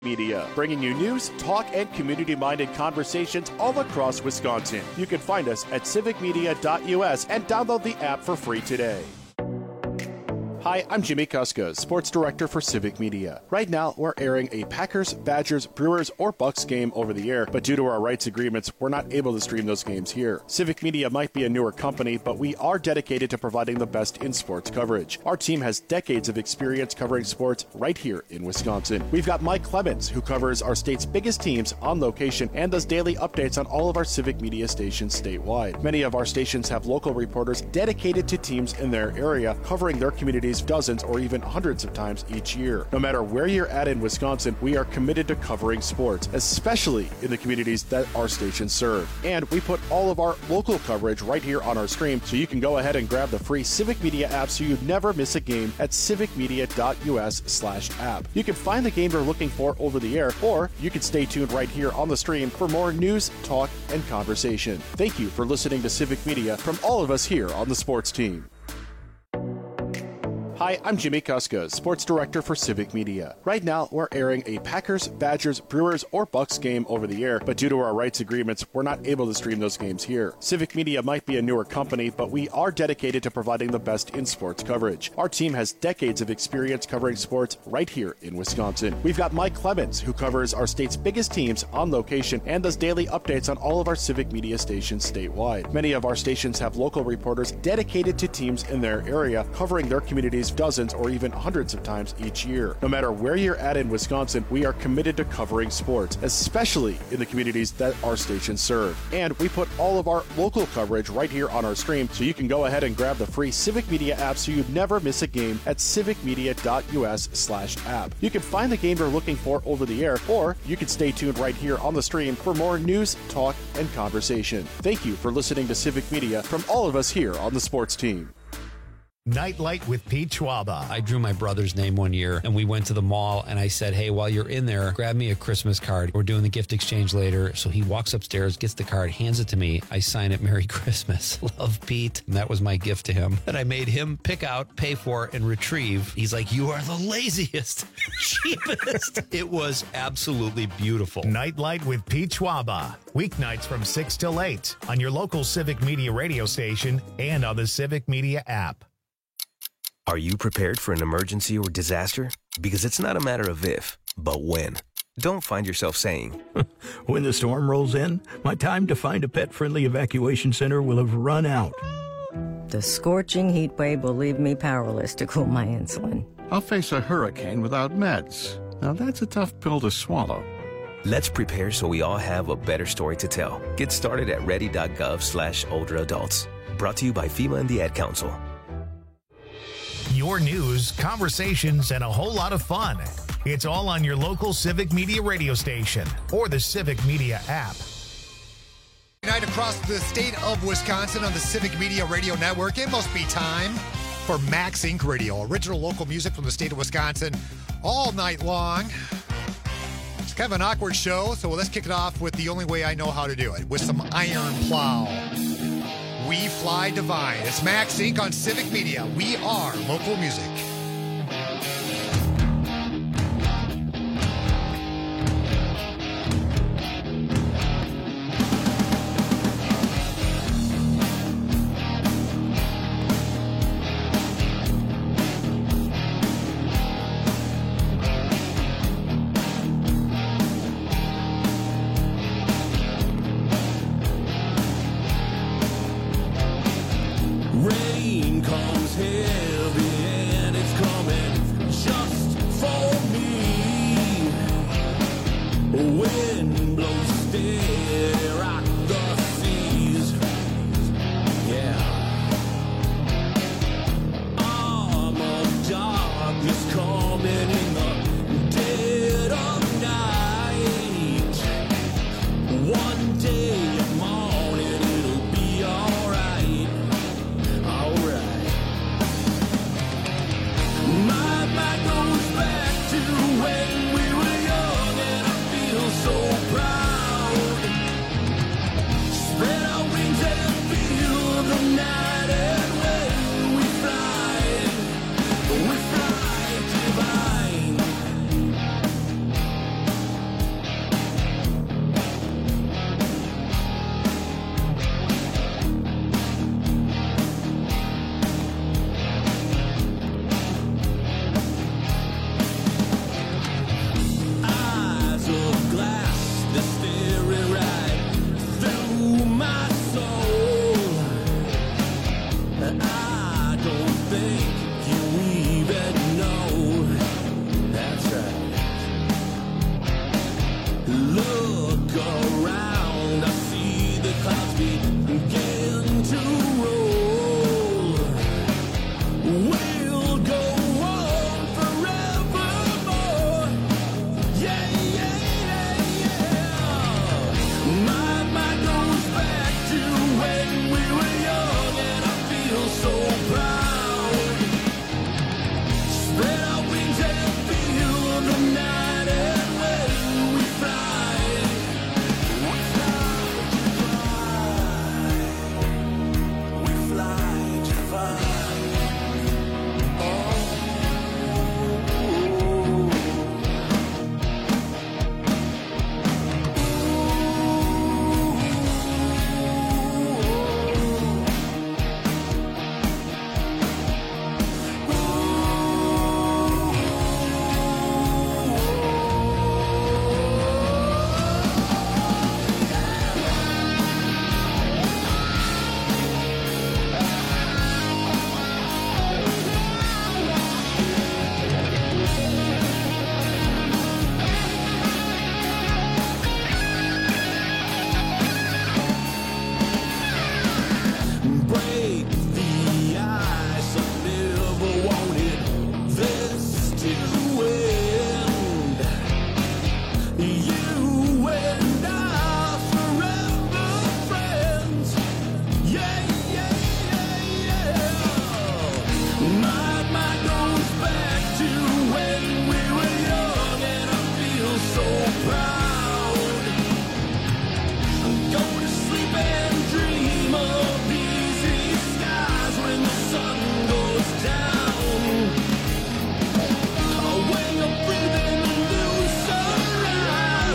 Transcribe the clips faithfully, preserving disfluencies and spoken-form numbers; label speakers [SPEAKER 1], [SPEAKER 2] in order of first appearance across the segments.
[SPEAKER 1] Media, bringing you news, talk, and community-minded conversations all across Wisconsin. You can find us at civic media dot U S and download the app for free today. Hi, I'm Jimmy Kuska, Sports Director for Civic Media. Right now, we're airing a Packers, Badgers, Brewers, or Bucks game over the air, but due to our rights agreements, we're not able to stream those games here. Civic Media might be a newer company, but we are dedicated to providing the best in sports coverage. Our team has decades of experience covering sports right here in Wisconsin. We've got Mike Clemens, who covers our state's biggest teams on location and does daily updates on all of our Civic Media stations statewide. Many of our stations have local reporters dedicated to teams in their area, covering their communities dozens or even hundreds of times each year. No matter where you're at in Wisconsin, we are committed to covering sports, especially in the communities that our stations serve. And we put all of our local coverage right here on our stream, so you can go ahead and grab the free Civic Media app so you never miss a game at civic media dot U S slash app. You can find the game you're looking for over the air, or you can stay tuned right here on the stream for more news, talk, and conversation. Thank you for listening to Civic Media from all of us here on the sports team. Hi, I'm Jimmy Kuska, Sports Director for Civic Media. Right now, we're airing a Packers, Badgers, Brewers, or Bucks game over the air, but due to our rights agreements, we're not able to stream those games here. Civic Media might be a newer company, but we are dedicated to providing the best in sports coverage. Our team has decades of experience covering sports right here in Wisconsin. We've got Mike Clemens, who covers our state's biggest teams on location and does daily updates on all of our Civic Media stations statewide. Many of our stations have local reporters dedicated to teams in their area, covering their communities dozens or even hundreds of times each year. No matter where you're at in Wisconsin, we are committed to covering sports, especially in the communities that our stations serve. And we put all of our local coverage right here on our stream, so you can go ahead and grab the free Civic Media app so you never miss a game at civic media dot U S slash app. You can find the game you're looking for over the air, or you can stay tuned right here on the stream for more news, talk, and conversation. Thank you for listening to Civic Media from all of us here on the sports team.
[SPEAKER 2] Nightlight with Pete Schwaba.
[SPEAKER 3] I drew my brother's name one year, and we went to the mall, and I said, hey, while you're in there, grab me a Christmas card. We're doing the gift exchange later. So he walks upstairs, gets the card, hands it to me. I sign it, Merry Christmas. Love, Pete. And that was my gift to him. And I made him pick out, pay for, and retrieve. He's like, you are the laziest, cheapest. It was absolutely beautiful.
[SPEAKER 2] Nightlight with Pete Schwaba. Weeknights from six till eight on your local Civic Media radio station and on the Civic Media app.
[SPEAKER 4] Are you prepared for an emergency or disaster? Because it's not a matter of if, but when. Don't find yourself saying,
[SPEAKER 5] when the storm rolls in, my time to find a pet-friendly evacuation center will have run out.
[SPEAKER 6] The scorching heat wave will leave me powerless to cool my insulin.
[SPEAKER 7] I'll face a hurricane without meds. Now that's a tough pill to swallow.
[SPEAKER 4] Let's prepare so we all have a better story to tell. Get started at ready.gov slash older adults. Brought to you by FEMA and the Ad Council.
[SPEAKER 2] Your news, conversations, and a whole lot of fun. It's all on your local Civic Media radio station or the Civic Media app.
[SPEAKER 8] Night across the state of Wisconsin on the Civic Media Radio Network. It must be time for Max Incorporated. Radio. Original local music from the state of Wisconsin all night long. It's kind of an awkward show, so let's kick it off with the only way I know how to do it, with some Iron Plow. We Fly Divine. It's Max Incorporated on Civic Media. We are local music.
[SPEAKER 9] Rain comes heavy and it You and I forever friends. Yeah, yeah, yeah, yeah. My mind goes back to when we were young, and I feel so proud. Go to sleep and dream of easy skies when the sun goes down. When I'm breathing new sunrise.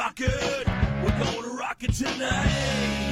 [SPEAKER 9] rock it. We're gonna rock it tonight.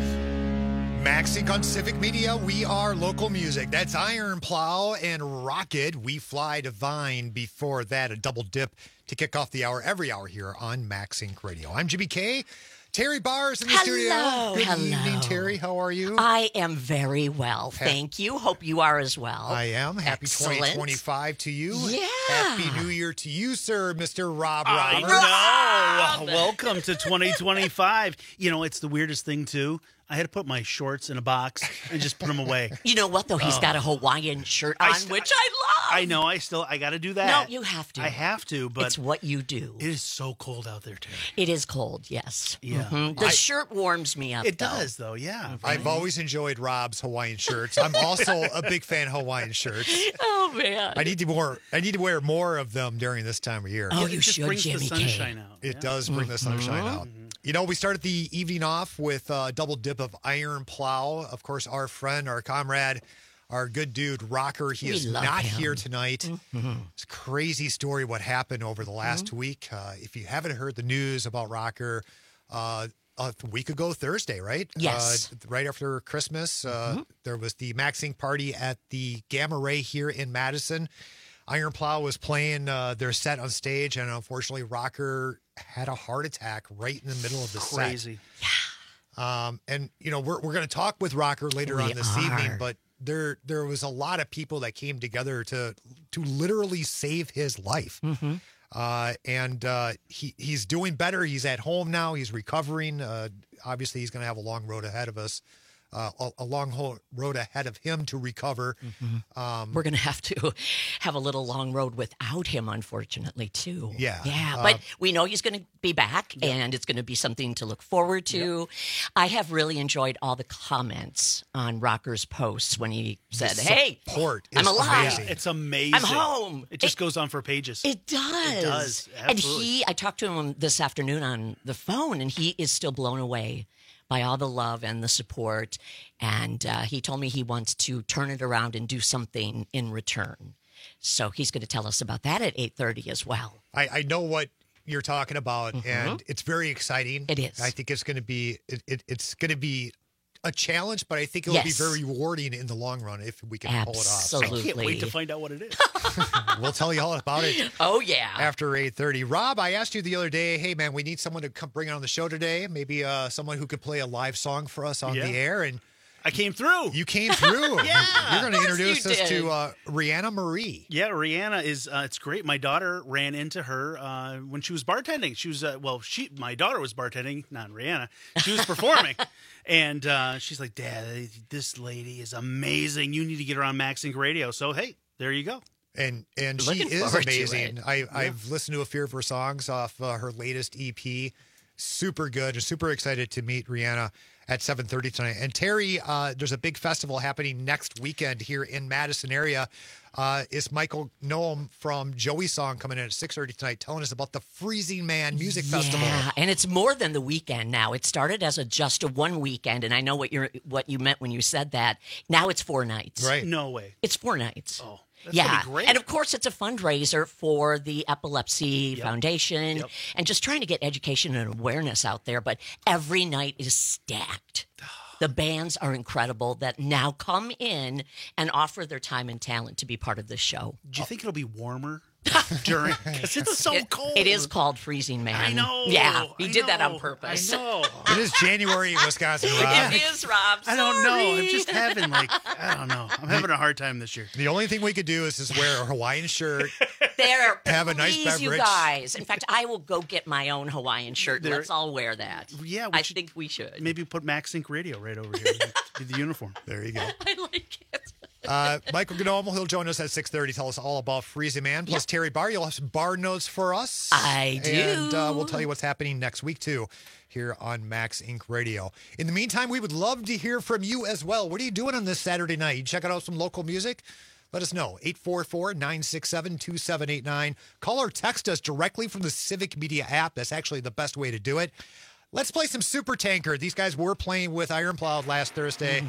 [SPEAKER 8] Maxink on Civic Media, we are local music. That's Iron Plow and Rocket. We Fly Divine. Before that, a double dip to kick off the hour, every hour here on Maxink Radio. I'm Jimmy K. Terry Bars in the
[SPEAKER 10] hello,
[SPEAKER 8] studio. Good
[SPEAKER 10] hello.
[SPEAKER 8] evening, Terry. How are you?
[SPEAKER 10] I am very well. Thank you. Hope you are as well.
[SPEAKER 8] I am. Happy
[SPEAKER 10] Excellent.
[SPEAKER 8] twenty twenty-five to you.
[SPEAKER 10] Yeah.
[SPEAKER 8] Happy New Year to you, sir, Mister Rob
[SPEAKER 11] I
[SPEAKER 8] Roberts.
[SPEAKER 11] know. Welcome to twenty twenty-five. You know, it's the weirdest thing, too. I had to put my shorts in a box and just put them away.
[SPEAKER 10] You know what, though? He's
[SPEAKER 11] Oh.
[SPEAKER 10] got a Hawaiian shirt on,
[SPEAKER 11] I st-
[SPEAKER 10] which I love.
[SPEAKER 11] I know. I still, I got to do that.
[SPEAKER 10] No, you have to.
[SPEAKER 11] I have to, but
[SPEAKER 10] it's what you do.
[SPEAKER 11] it is so cold out there, too.
[SPEAKER 10] It is cold, yes.
[SPEAKER 11] Yeah.
[SPEAKER 10] Mhm. The
[SPEAKER 8] I-
[SPEAKER 10] shirt warms me up,
[SPEAKER 11] It
[SPEAKER 10] though.
[SPEAKER 11] does, though, yeah.
[SPEAKER 8] I've always enjoyed Rob's Hawaiian shirts. I'm also a big fan of Hawaiian shirts.
[SPEAKER 10] Oh, man.
[SPEAKER 8] I need to more. I need to wear more of them during this time of year.
[SPEAKER 10] Oh,
[SPEAKER 11] It
[SPEAKER 10] you
[SPEAKER 11] just
[SPEAKER 10] should,
[SPEAKER 11] brings
[SPEAKER 10] Jimmy
[SPEAKER 11] the sunshine
[SPEAKER 10] K.
[SPEAKER 11] out.
[SPEAKER 8] It
[SPEAKER 11] yeah.
[SPEAKER 8] does bring the sunshine out. You know, we started the evening off with a double dip of Iron Plow. Of course, our friend, our comrade, our good dude, Rocker. He
[SPEAKER 10] We
[SPEAKER 8] is
[SPEAKER 10] love
[SPEAKER 8] not
[SPEAKER 10] him.
[SPEAKER 8] here tonight. It's a crazy story what happened over the last week. Uh, if you haven't heard the news about Rocker, uh, a week ago Thursday, right?
[SPEAKER 10] Yes.
[SPEAKER 8] Uh, right after Christmas, uh, there was the Maxink party at the Gamma Ray here in Madison. Iron Plow was playing uh, their set on stage, and unfortunately, Rocker had a heart attack right in the middle of the
[SPEAKER 11] Crazy.
[SPEAKER 8] set. Um, and you know, we're we're going to talk with Rocker later
[SPEAKER 10] We
[SPEAKER 8] on this
[SPEAKER 10] are.
[SPEAKER 8] evening, but there there was a lot of people that came together to to literally save his life.
[SPEAKER 10] Mm-hmm.
[SPEAKER 8] Uh, and uh, he he's doing better. He's at home now. He's recovering. Uh, obviously, he's going to have a long road ahead of us. Uh, a, a long ho- road ahead of him to recover. Um,
[SPEAKER 10] We're going to have to have a little long road without him, unfortunately, too.
[SPEAKER 8] Yeah.
[SPEAKER 10] Yeah.
[SPEAKER 8] Uh,
[SPEAKER 10] But we know he's going to be back, and it's going to be something to look forward to. I have really enjoyed all the comments on Rocker's posts when he said,
[SPEAKER 8] The
[SPEAKER 10] hey,
[SPEAKER 8] support
[SPEAKER 10] I'm
[SPEAKER 8] is
[SPEAKER 10] alive.
[SPEAKER 8] amazing.
[SPEAKER 11] It's amazing.
[SPEAKER 10] I'm home.
[SPEAKER 11] It just
[SPEAKER 10] It-
[SPEAKER 11] goes on for pages.
[SPEAKER 10] It does.
[SPEAKER 11] It does,
[SPEAKER 10] And
[SPEAKER 11] absolutely.
[SPEAKER 10] he, I talked to him this afternoon on the phone, and he is still blown away by all the love and the support. And uh, he told me he wants to turn it around and do something in return. So he's going to tell us about that at eight thirty as well.
[SPEAKER 8] I, I know what you're talking about, and it's very exciting.
[SPEAKER 10] It is.
[SPEAKER 8] I think it's going to be it, it, it's going to be a challenge, but I think it'll
[SPEAKER 10] Yes.
[SPEAKER 8] be very rewarding in the long run if we can pull it off. So
[SPEAKER 10] Absolutely.
[SPEAKER 11] I can't wait to find out what it is.
[SPEAKER 8] we'll tell you all about it
[SPEAKER 10] Oh, yeah.
[SPEAKER 8] after eight thirty. Rob, I asked you the other day, hey, man, we need someone to come bring on the show today. Maybe uh, someone who could play a live song for us on
[SPEAKER 11] Yeah.
[SPEAKER 8] the air. And
[SPEAKER 11] I came through.
[SPEAKER 8] you came through.
[SPEAKER 11] Yeah.
[SPEAKER 8] You're going to
[SPEAKER 10] Of course
[SPEAKER 8] introduce
[SPEAKER 10] you
[SPEAKER 8] us
[SPEAKER 10] did.
[SPEAKER 8] to uh, Rihanna Marie.
[SPEAKER 11] Yeah, Rihanna is. Uh, it's great. My daughter ran into her uh, when she was bartending. She was uh, well. She, my daughter was bartending, not Rihanna. She was performing, and uh, she's like, "Dad, this lady is amazing. You need to get her on Maxink Radio." So hey, there you go.
[SPEAKER 8] And and she
[SPEAKER 10] Looking
[SPEAKER 8] is
[SPEAKER 10] forward to
[SPEAKER 8] amazing.
[SPEAKER 10] it.
[SPEAKER 8] I, I've listened to a few of her songs off uh, her latest E P. Super good. Super excited to meet Rihanna at seven thirty tonight. And Terry, uh, there's a big festival happening next weekend here in Madison area. Uh, is Michael Noam from Joey Song coming in at six thirty tonight telling us about the Freezing Man Music Festival.
[SPEAKER 10] Yeah, and it's more than the weekend now. It started as a just a one weekend, and I know what you're what you meant when you said that. Now it's four nights.
[SPEAKER 8] Right.
[SPEAKER 11] No way.
[SPEAKER 10] It's four nights.
[SPEAKER 11] Oh, that's
[SPEAKER 10] yeah,
[SPEAKER 11] gonna be great.
[SPEAKER 10] and of course it's a fundraiser for the Epilepsy
[SPEAKER 11] Yep.
[SPEAKER 10] Foundation,
[SPEAKER 11] Yep.
[SPEAKER 10] and just trying to get education and awareness out there. But every night is stacked. The bands are incredible that now come in and offer their time and talent to be part of this show.
[SPEAKER 11] Do you think it'll be warmer during? Because it's so
[SPEAKER 10] It-
[SPEAKER 11] cold.
[SPEAKER 10] It is called Freezing Man.
[SPEAKER 11] I know.
[SPEAKER 10] Yeah, he
[SPEAKER 11] I
[SPEAKER 10] did that on
[SPEAKER 11] know,
[SPEAKER 10] purpose.
[SPEAKER 11] I know.
[SPEAKER 8] It is January in Wisconsin, Rob.
[SPEAKER 10] It is, Rob.
[SPEAKER 11] I don't know. I'm
[SPEAKER 10] Sorry.
[SPEAKER 11] just having like I don't know. I'm having a hard time this year.
[SPEAKER 8] The only thing we could do is just wear a Hawaiian shirt.
[SPEAKER 10] There,
[SPEAKER 8] Have a nice
[SPEAKER 10] please, you
[SPEAKER 8] beverage.
[SPEAKER 10] guys. In fact, I will go get my own Hawaiian shirt.
[SPEAKER 11] There-
[SPEAKER 10] Let's all wear that.
[SPEAKER 11] Yeah, we
[SPEAKER 10] I
[SPEAKER 11] should-
[SPEAKER 10] think we should.
[SPEAKER 11] Maybe put Maxink Radio right over here. Be the uniform.
[SPEAKER 8] There you go.
[SPEAKER 10] I like it.
[SPEAKER 8] Uh, Michael Gnomo, he'll join us at six thirty, tell us all about Freezing Man. Plus, Terry Barr, you'll have some bar notes for us.
[SPEAKER 10] I do.
[SPEAKER 8] And uh, we'll tell you what's happening next week, too, here on Maxink Radio. In the meantime, we would love to hear from you as well. What are you doing on this Saturday night? You checking out some local music? Let us know. eight four four, nine six seven, two seven eight nine. Call or text us directly from the Civic Media app. That's actually the best way to do it. Let's play some Super Tanker. These guys were playing with Iron Plow last Thursday.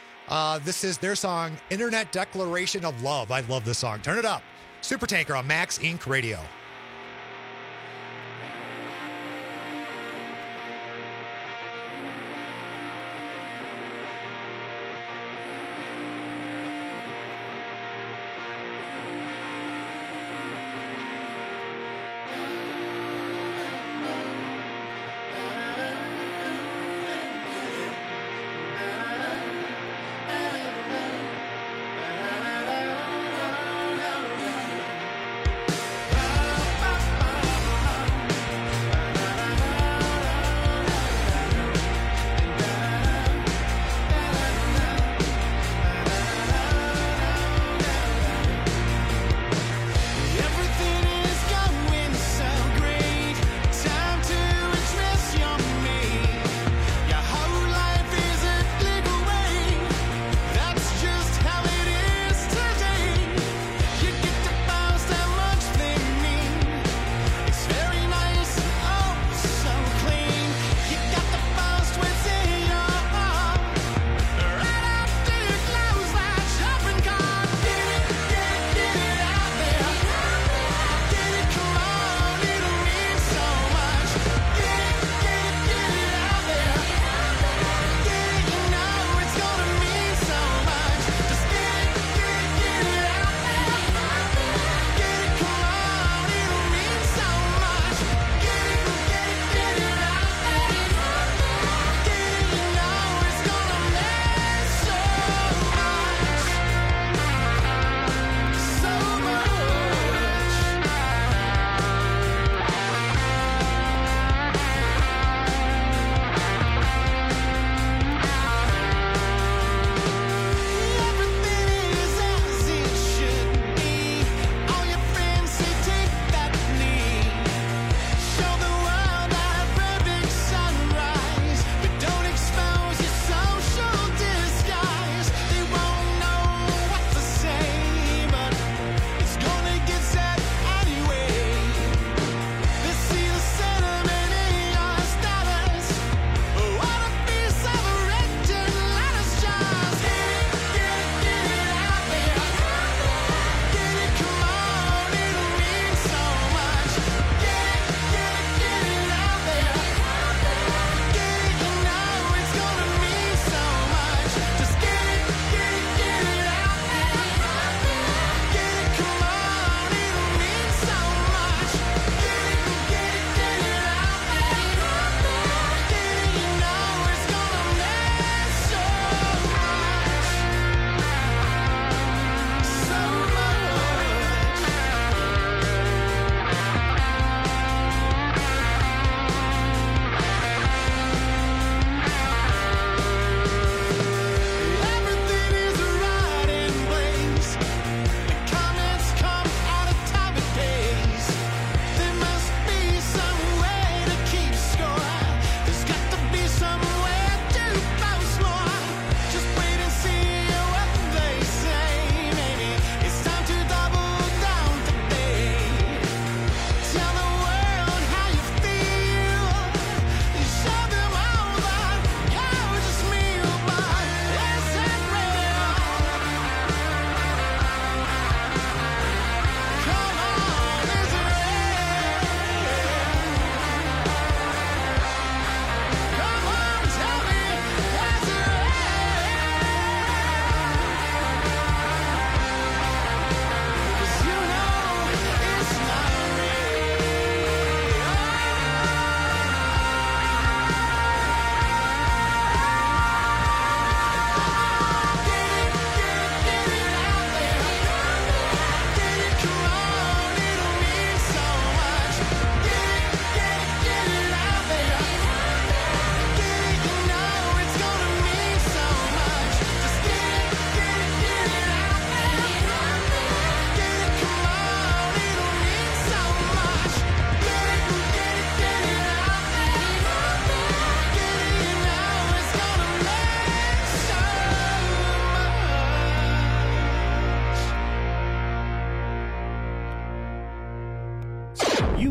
[SPEAKER 8] Uh, this is their song, Internet Declaration of Love. I love this song. Turn it up. Super Tanker on Maxink Radio.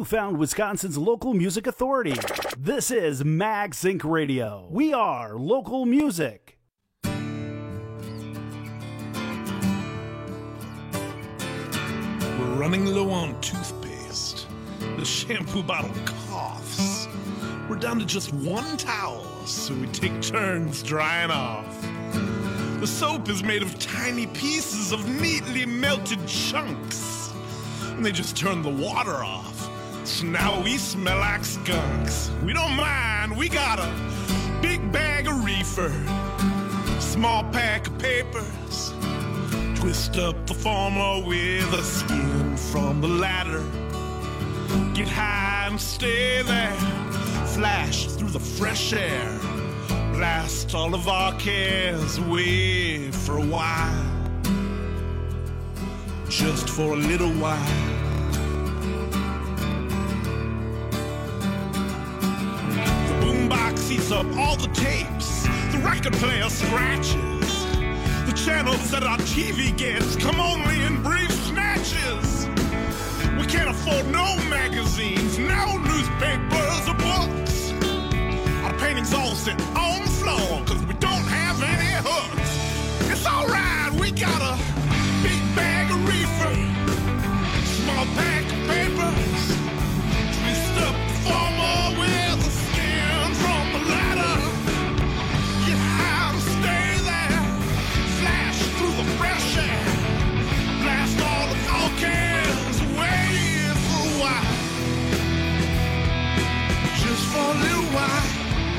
[SPEAKER 12] found Wisconsin's local music authority. This is MagSync Radio. We are local music.
[SPEAKER 13] We're running low on toothpaste. The shampoo bottle coughs. We're down to just one towel, so we take turns drying off. The soap is made of tiny pieces of neatly melted chunks, and they just turn the water off. So now we smell like skunks. We don't mind, we got a big bag of reefer, small pack of papers, twist up the formula with a skin from the ladder. Get high and stay there, flash through the fresh air, blast all of our cares away for a while, just for a little while. The boombox eats up all the tapes, the record player scratches, the channels that our T V gets come only in brief snatches. We can't afford no magazines, no newspapers or books. Our paintings all sit on the floor, cause we don't have any hooks. It's alright, we got a big bag of reefer, small pack of papers, twist up the former with the skin from the ladder. Get high and stay there, flash through the fresh air, blast all the all cares away for a while, just for a little while.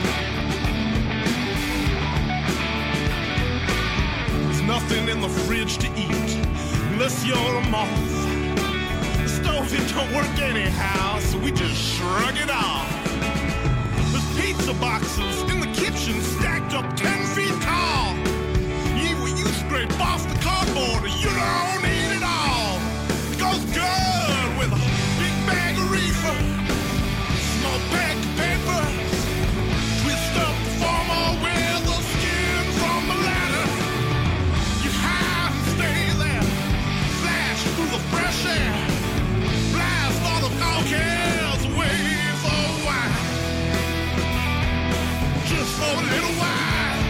[SPEAKER 13] Nothing in the fridge to eat unless you're a moth. The stove, it don't work anyhow, so we just shrug it off. There's pizza boxes in the kitchen stacked up ten feet tall. You eat what you scrape off the cardboard, or you don't eat it all. It goes good with a big bag of reefer, small pack of papers, twist up the former with the skin from the ladder. Through the fresh air, blast all the all cares away for a while, just for a little while.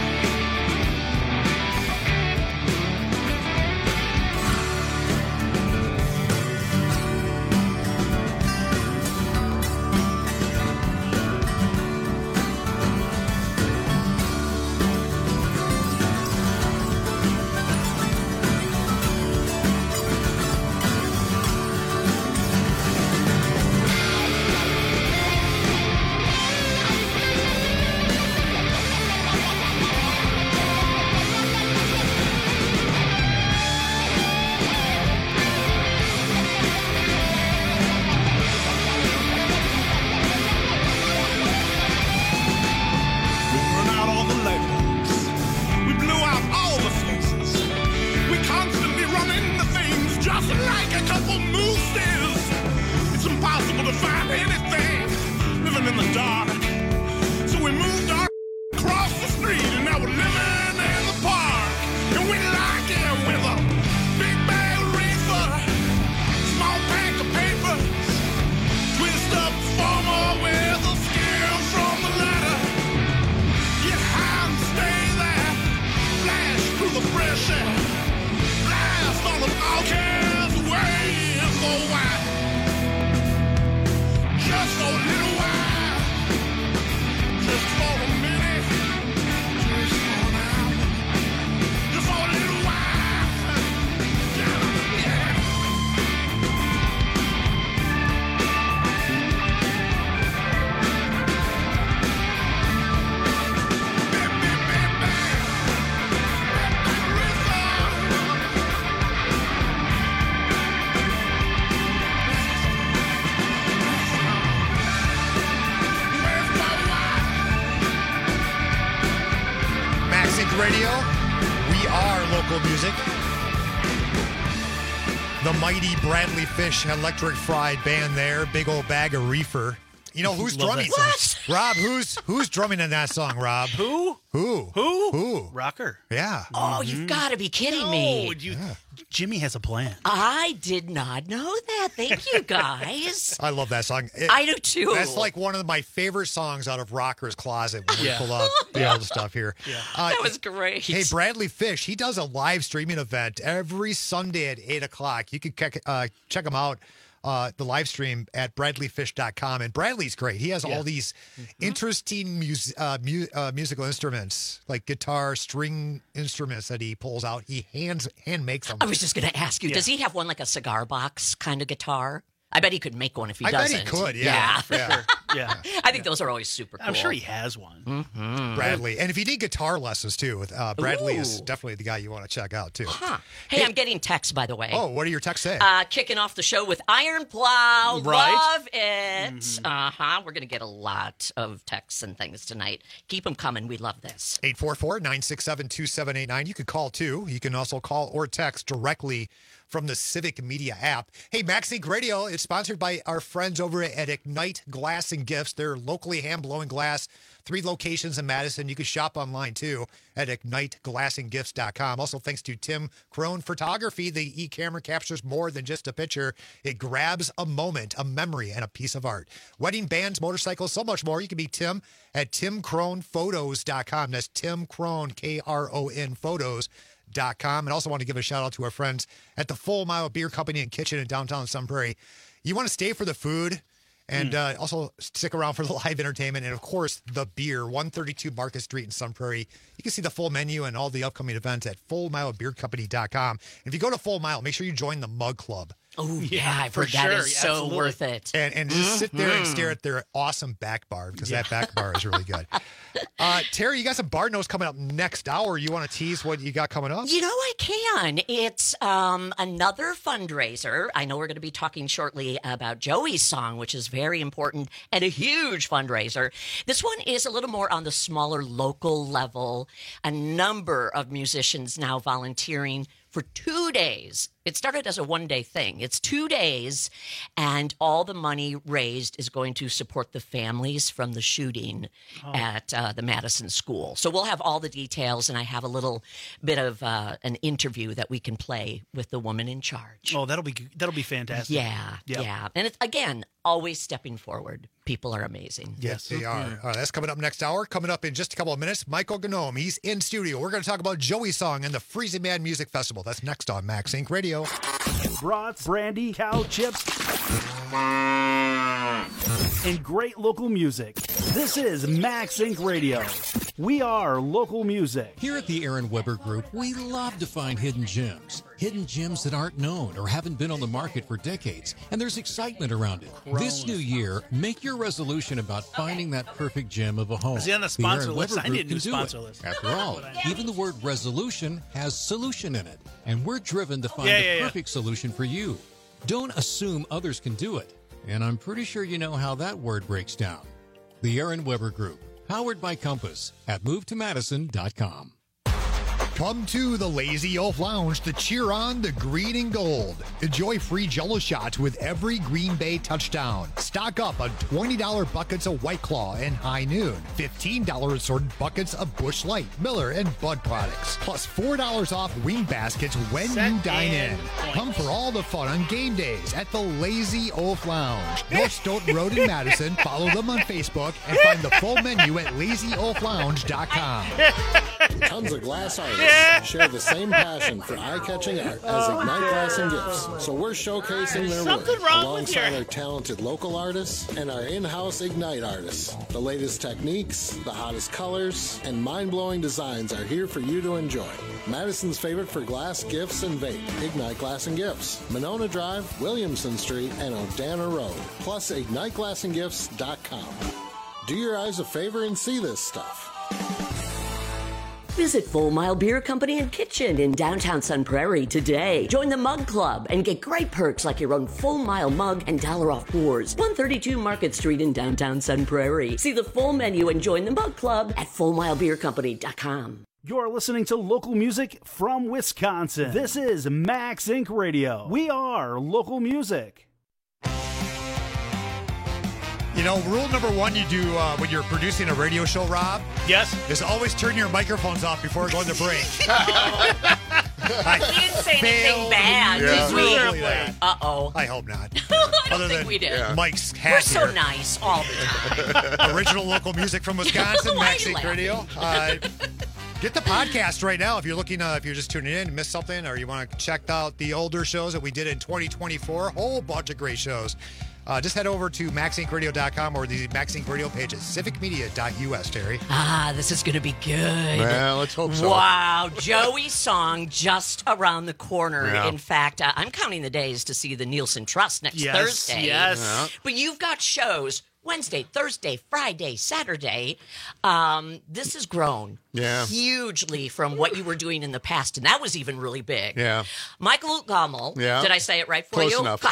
[SPEAKER 8] Radio. We are local music. The mighty Bradley Fish Electric Fried Band there. Big old bag of reefer. You know who's
[SPEAKER 11] Love
[SPEAKER 8] drumming?
[SPEAKER 11] that song.
[SPEAKER 8] Rob, who's who's drumming in that song, Rob?
[SPEAKER 11] Who?
[SPEAKER 8] Who?
[SPEAKER 11] Who?
[SPEAKER 8] Who?
[SPEAKER 11] Rocker.
[SPEAKER 8] Yeah.
[SPEAKER 10] Oh, you've got to be kidding
[SPEAKER 11] No,
[SPEAKER 10] me.
[SPEAKER 11] you, Jimmy has a plan.
[SPEAKER 10] I did not know that. Thank you, guys.
[SPEAKER 8] I love that song. It-
[SPEAKER 10] I do too.
[SPEAKER 8] That's like one of my favorite songs out of Rocker's Closet when
[SPEAKER 11] Yeah.
[SPEAKER 8] we pull out the old stuff here.
[SPEAKER 11] Yeah.
[SPEAKER 8] Uh,
[SPEAKER 10] That was great.
[SPEAKER 8] Hey, Bradley Fish, he does a live streaming event every Sunday at eight o'clock. You can check, uh, check him out, uh, the live stream at bradley fish dot com. And Bradley's great. He has
[SPEAKER 11] Yeah.
[SPEAKER 8] all these interesting mus- uh, mu- uh, musical instruments, like guitar, string instruments that he pulls out. He hands hand makes them.
[SPEAKER 10] I was just going to ask you,
[SPEAKER 11] Yeah.
[SPEAKER 10] does he have one like a cigar box kind of guitar? I bet he could make one if he
[SPEAKER 8] I bet
[SPEAKER 10] doesn't.
[SPEAKER 8] he could, yeah.
[SPEAKER 10] Yeah.
[SPEAKER 8] Yeah.
[SPEAKER 11] Yeah.
[SPEAKER 10] I think those are always super cool.
[SPEAKER 11] I'm sure he has one.
[SPEAKER 10] Mm-hmm.
[SPEAKER 8] Bradley. And if you need guitar lessons, too, uh, Bradley is
[SPEAKER 10] Ooh.
[SPEAKER 8] definitely the guy you want to check out, too.
[SPEAKER 10] Huh. Hey,
[SPEAKER 8] Hey.
[SPEAKER 10] I'm getting texts, by the way.
[SPEAKER 8] Oh, what do your texts say?
[SPEAKER 10] Uh, kicking off the show with Iron Plow.
[SPEAKER 11] Right.
[SPEAKER 10] Love it.
[SPEAKER 8] Mm-hmm.
[SPEAKER 10] Uh-huh. We're going to get a lot of texts and things tonight. Keep them coming. We love this.
[SPEAKER 8] eight four four, nine six seven, two seven eight nine. You can call, too. You can also call or text directly from the Civic Media app. Hey, MaxInc Radio is sponsored by our friends over at Ignite Glass and Gifts. They're locally hand-blowing glass, three locations in Madison. You can shop online, too, at ignite glass and gifts dot com. Also, thanks to Tim Crone Photography, the e-camera captures more than just a picture. It grabs a moment, a memory, and a piece of art. Wedding bands, motorcycles, so much more. You can be Tim at tim crone photos dot com. That's Tim Crone, K R O N, photos dot com. And also want to give a shout out to our friends at the Full Mile Beer Company and Kitchen in downtown Sun Prairie. You want to stay for the food and uh, also stick around for the live entertainment and, of course, the beer. one thirty-two Market Street in Sun Prairie. You can see the full menu and all the upcoming events at full mile beer company dot com. And if you go to Full Mile, make sure you join the Mug Club.
[SPEAKER 10] Oh, yeah,
[SPEAKER 11] Yeah,
[SPEAKER 10] I've
[SPEAKER 11] for
[SPEAKER 10] heard that
[SPEAKER 11] sure.
[SPEAKER 10] is so
[SPEAKER 11] Absolutely.
[SPEAKER 10] worth it.
[SPEAKER 8] And and just sit there and stare at their awesome back bar because that back bar is really good. Uh, Terry, you got some bar notes coming up next hour. You want to tease what you got coming up?
[SPEAKER 10] You know, I can. It's um, another fundraiser. I know we're going to be talking shortly about Joey's song, which is very important and a huge fundraiser. This one is a little more on the smaller local level. A number of musicians now volunteering for two days. It started as a one-day thing. It's two days, and all the money raised is going to support the families from the shooting
[SPEAKER 11] Oh.
[SPEAKER 10] at uh, the Madison School. So we'll have all the details, and I have a little bit of uh, an interview that we can play with the woman in charge.
[SPEAKER 11] Oh, that'll be that'll be fantastic.
[SPEAKER 10] Yeah,
[SPEAKER 11] Yeah.
[SPEAKER 10] yeah. And it's, again, always stepping forward. People are amazing.
[SPEAKER 8] Yes, they are. All right, that's coming up next hour. Coming up in just a couple of minutes, Michael Gnome. He's in studio. We're going to talk about Joey's song and the Freezing Man Music Festival. That's next on MaxInc Radio.
[SPEAKER 12] Brats, brandy, cow chips, and great local music. This is MaxInc Radio. We are local music.
[SPEAKER 14] Here at the Aaron Weber Group, we love to find hidden gems. Hidden gems that aren't known or haven't been on the market for decades, and there's excitement around it. This new year, make your resolution about finding that perfect gem of a home.
[SPEAKER 11] Is he on the sponsor
[SPEAKER 14] Aaron
[SPEAKER 11] list?
[SPEAKER 14] Weber
[SPEAKER 11] I
[SPEAKER 14] Group
[SPEAKER 11] need a new
[SPEAKER 14] can do
[SPEAKER 11] sponsor
[SPEAKER 14] it.
[SPEAKER 11] list.
[SPEAKER 14] After all, even the word resolution has solution in it, and we're driven to find
[SPEAKER 11] Yeah,
[SPEAKER 14] the
[SPEAKER 11] yeah, yeah.
[SPEAKER 14] perfect solution for you. Don't assume others can do it, and I'm pretty sure you know how that word breaks down. The Aaron Weber Group, powered by Compass at move to madison dot com.
[SPEAKER 8] Come to the Lazy Oaf Lounge to cheer on the green and gold. Enjoy free Jell-O shots with every Green Bay touchdown. Stock up on twenty dollars buckets of White Claw and High Noon. fifteen dollars assorted buckets of Busch Light, Miller, and Bud products. Plus four dollars off wing baskets when
[SPEAKER 11] Set
[SPEAKER 8] you dine in.
[SPEAKER 11] and point.
[SPEAKER 8] Come for all the fun on game days at the Lazy Oaf Lounge. North Stoughton Road in Madison. Follow them on Facebook and find the full menu at lazy oaf lounge dot com.
[SPEAKER 15] Tons of glass artists share the same passion for eye-catching art as Ignite Glass and Gifts. So we're showcasing their
[SPEAKER 11] Something
[SPEAKER 15] work
[SPEAKER 11] wrong with
[SPEAKER 15] alongside
[SPEAKER 11] your-
[SPEAKER 15] our talented local artists and our in-house Ignite artists. The latest techniques, the hottest colors, and mind-blowing designs are here for you to enjoy. Madison's favorite for glass, gifts, and vape, Ignite Glass and Gifts. Monona Drive, Williamson Street, and Odana Road. Plus ignite glass and gifts dot com. Do your eyes a favor and see this stuff.
[SPEAKER 16] Visit Full Mile Beer Company and Kitchen in downtown Sun Prairie today. Join the Mug Club and get great perks like your own Full Mile mug and dollar off pours. one thirty-two Market Street in downtown Sun Prairie. See the full menu and join the Mug Club at full mile beer company dot com.
[SPEAKER 12] You're listening to local music from Wisconsin. This is
[SPEAKER 8] You know, rule number one you do uh, when you're producing a radio show, Rob.
[SPEAKER 11] Yes.
[SPEAKER 8] Is always turn your microphones off before going to break.
[SPEAKER 10] I didn't say anything bad,
[SPEAKER 8] Yeah.
[SPEAKER 10] did we?
[SPEAKER 8] Really that.
[SPEAKER 10] Uh-oh.
[SPEAKER 8] I hope not.
[SPEAKER 10] I don't
[SPEAKER 8] Other
[SPEAKER 10] think
[SPEAKER 8] than
[SPEAKER 10] we did.
[SPEAKER 8] Mike's hat
[SPEAKER 10] We're so
[SPEAKER 8] here.
[SPEAKER 10] nice all the time.
[SPEAKER 8] Original local music from Wisconsin,
[SPEAKER 10] Why are
[SPEAKER 8] Max
[SPEAKER 10] you
[SPEAKER 8] Inc Radio. Uh, get the podcast right now if you're looking. Uh, if you're just tuning in and missed something, or you want to check out the older shows that we did in twenty twenty-four. Whole bunch of great shows. Uh, just head over to max inc radio dot com or the Max Inc Radio page at civic media dot u s, Terry.
[SPEAKER 10] Ah, this is going to be good.
[SPEAKER 17] Well, let's hope so.
[SPEAKER 10] Wow, Joey's song just around the corner.
[SPEAKER 17] Yeah.
[SPEAKER 10] In fact, uh, I'm counting the days to see the Nielsen Trust next
[SPEAKER 11] Yes,
[SPEAKER 10] Thursday.
[SPEAKER 11] yes. Yeah.
[SPEAKER 10] But you've got shows Wednesday, Thursday, Friday, Saturday. Um, this has grown
[SPEAKER 17] Yeah.
[SPEAKER 10] hugely from what you were doing in the past, and that was even really big.
[SPEAKER 17] Yeah.
[SPEAKER 10] Michael Gommel,
[SPEAKER 17] Yeah.
[SPEAKER 10] did I say it right for
[SPEAKER 17] Close
[SPEAKER 10] you?
[SPEAKER 17] enough.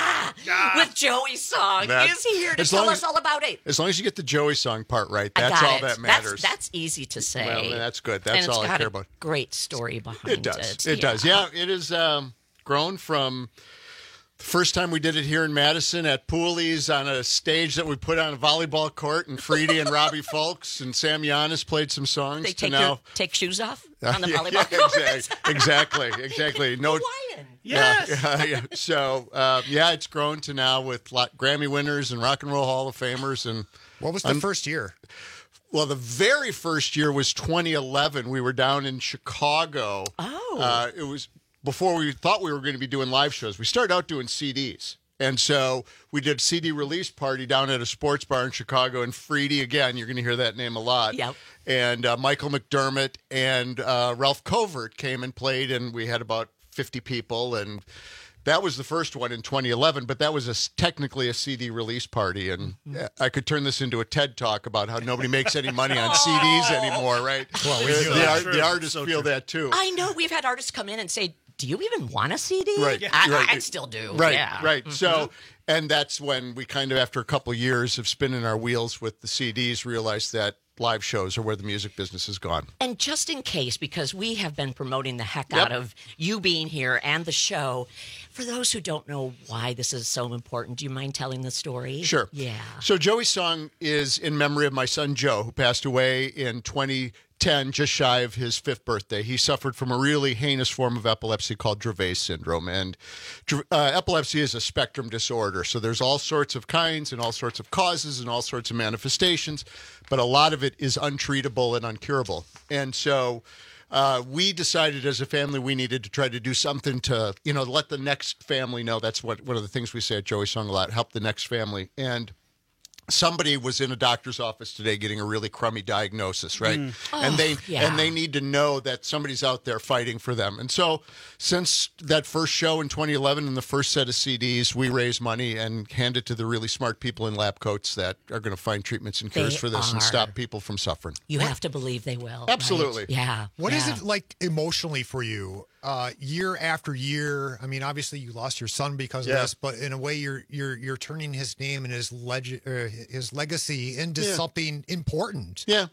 [SPEAKER 10] Ah, with Joey's song.
[SPEAKER 17] That-
[SPEAKER 10] is he here to
[SPEAKER 17] as
[SPEAKER 10] tell
[SPEAKER 17] long
[SPEAKER 10] us
[SPEAKER 17] as-
[SPEAKER 10] all about it?
[SPEAKER 17] As long as you get the Joey song part right,
[SPEAKER 10] I
[SPEAKER 17] that's
[SPEAKER 10] got
[SPEAKER 17] all
[SPEAKER 10] it.
[SPEAKER 17] that matters.
[SPEAKER 10] That's, that's easy to say.
[SPEAKER 17] Well, that's good.
[SPEAKER 10] And
[SPEAKER 17] That's
[SPEAKER 10] it's
[SPEAKER 17] all I
[SPEAKER 10] got
[SPEAKER 17] care
[SPEAKER 10] a
[SPEAKER 17] about.
[SPEAKER 10] Great story behind
[SPEAKER 17] It does.
[SPEAKER 10] it.
[SPEAKER 17] It does. Yeah, it is um, grown from the first time we did it here in Madison at Pooley's on a stage that we put on a volleyball court, and Freedy and Robbie Folks and Sam Yanis played some songs.
[SPEAKER 10] They
[SPEAKER 17] to
[SPEAKER 10] take
[SPEAKER 17] now,
[SPEAKER 10] your take shoes off on the
[SPEAKER 17] Yeah,
[SPEAKER 10] volleyball
[SPEAKER 17] yeah,
[SPEAKER 10] court.
[SPEAKER 17] exactly, exactly, exactly. No,
[SPEAKER 10] Yes.
[SPEAKER 17] Yeah, yeah, yeah. So uh, yeah, it's grown to now with lot, Grammy winners and Rock and Roll Hall of Famers. And
[SPEAKER 8] what was the
[SPEAKER 17] I'm-
[SPEAKER 8] first year?
[SPEAKER 17] Well, the very first year was twenty eleven. We were down in Chicago.
[SPEAKER 10] Oh,
[SPEAKER 17] uh, it was before we thought we were going to be doing live shows. We started out doing C Ds. And so we did C D release party down at a sports bar in Chicago, and Freedy, again, you're going to hear that name a lot.
[SPEAKER 10] Yep.
[SPEAKER 17] And uh, Michael McDermott and uh, Ralph Covert came and played, and we had about fifty people. And that was the first one in twenty eleven, but that was a, technically a C D release party. And I could turn this into a TED Talk about how nobody makes any money on C Ds anymore, right?
[SPEAKER 8] Well, we
[SPEAKER 17] the,
[SPEAKER 8] do
[SPEAKER 17] the,
[SPEAKER 8] that.
[SPEAKER 17] art-
[SPEAKER 8] True.
[SPEAKER 17] the artists
[SPEAKER 8] So
[SPEAKER 17] feel
[SPEAKER 8] true.
[SPEAKER 17] that too.
[SPEAKER 10] I know we've had artists come in and say, "Do you even want a C D?"
[SPEAKER 17] Right,
[SPEAKER 10] I,
[SPEAKER 17] right.
[SPEAKER 10] I still do.
[SPEAKER 17] Right,
[SPEAKER 10] yeah.
[SPEAKER 17] right.
[SPEAKER 10] Mhm.
[SPEAKER 17] So, and that's when we kind of, after a couple of years of spinning our wheels with the C Ds, realized that live shows are where the music business has gone.
[SPEAKER 10] And just in case, because we have been promoting the heck
[SPEAKER 17] Yep.
[SPEAKER 10] out of you being here and the show, for those who don't know why this is so important, do you mind telling the story?
[SPEAKER 17] Sure.
[SPEAKER 10] Yeah.
[SPEAKER 17] So Joey's song is in memory of my son Joe, who passed away in twenty ten, just shy of his fifth birthday. He suffered from a really heinous form of epilepsy called Dravet syndrome. And uh, epilepsy is a spectrum disorder. So there's all sorts of kinds and all sorts of causes and all sorts of manifestations, but a lot of it is untreatable and uncurable. And so uh, we decided as a family we needed to try to do something to, you know, let the next family know. That's what one of the things we say at Joey's Song a lot, help the next family. And somebody was in a doctor's office today getting a really crummy diagnosis, right?
[SPEAKER 10] Mm.
[SPEAKER 17] And
[SPEAKER 10] Oh,
[SPEAKER 17] they
[SPEAKER 10] yeah.
[SPEAKER 17] and they need to know that somebody's out there fighting for them. And so since that first show in twenty eleven and the first set of C Ds, we raise money and hand it to the really smart people in lab coats that are going to find treatments and cures
[SPEAKER 10] They
[SPEAKER 17] for this
[SPEAKER 10] are.
[SPEAKER 17] and stop people from suffering.
[SPEAKER 10] You have to believe they will.
[SPEAKER 17] Absolutely.
[SPEAKER 10] right? Yeah.
[SPEAKER 8] What is
[SPEAKER 10] yeah.
[SPEAKER 8] it like emotionally for you, uh, year after year? I mean, obviously you lost your son because of
[SPEAKER 17] Yeah.
[SPEAKER 8] this, but in a way, you're you're you're turning his name and his leg uh, his legacy into
[SPEAKER 17] Yeah.
[SPEAKER 8] something important.
[SPEAKER 17] Yeah.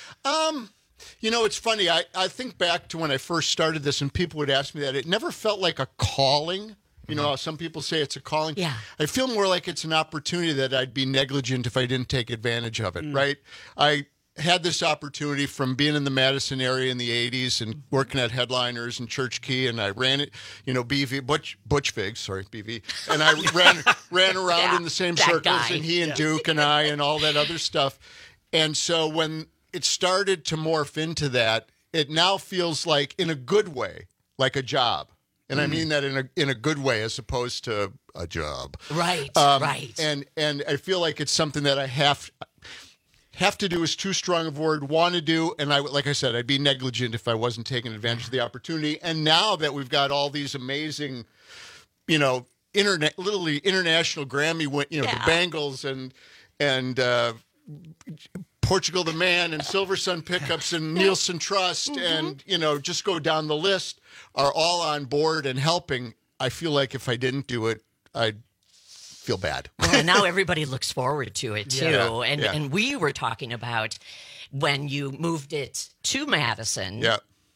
[SPEAKER 17] Um, you know, it's funny. I, I think back to when I first started this and people would ask me that. It never felt like a calling. You know, how some people say it's a calling.
[SPEAKER 10] Yeah.
[SPEAKER 17] I feel more like it's an opportunity that I'd be negligent if I didn't take advantage of it,
[SPEAKER 10] Mm.
[SPEAKER 17] right? I had this opportunity from being in the Madison area in the eighties and working at Headliners and Church Key, and I ran it, you know, B V, Butch, Butch Figs, sorry, B V, and I ran ran around
[SPEAKER 10] Yeah,
[SPEAKER 17] in the same
[SPEAKER 10] that
[SPEAKER 17] circles,
[SPEAKER 10] guy.
[SPEAKER 17] and he and
[SPEAKER 10] Yeah.
[SPEAKER 17] Duke and I and all that other stuff. And so when it started to morph into that, it now feels like, in a good way, like a job. And I
[SPEAKER 10] Mm.
[SPEAKER 17] mean that in a in a good way as opposed to a job.
[SPEAKER 10] Right,
[SPEAKER 17] Um,
[SPEAKER 10] right.
[SPEAKER 17] And and I feel like it's something that I have have to do is too strong of a word, want to do. And I, like I said, I'd be negligent if I wasn't taking advantage of the opportunity. And now that we've got all these amazing, you know, internet, literally international Grammy, win, you know,
[SPEAKER 10] Yeah.
[SPEAKER 17] the Bangles and, and, uh, Portugal the Man and Silver Sun Pickups and Nielsen Trust and, you know, just go down the list are all on board and helping. I feel like if I didn't do it, I'd feel bad.
[SPEAKER 10] Well, and now everybody looks forward to it too.
[SPEAKER 17] Yeah,
[SPEAKER 10] and
[SPEAKER 17] yeah.
[SPEAKER 10] and we were talking about when you moved it to Madison.
[SPEAKER 17] Yeah.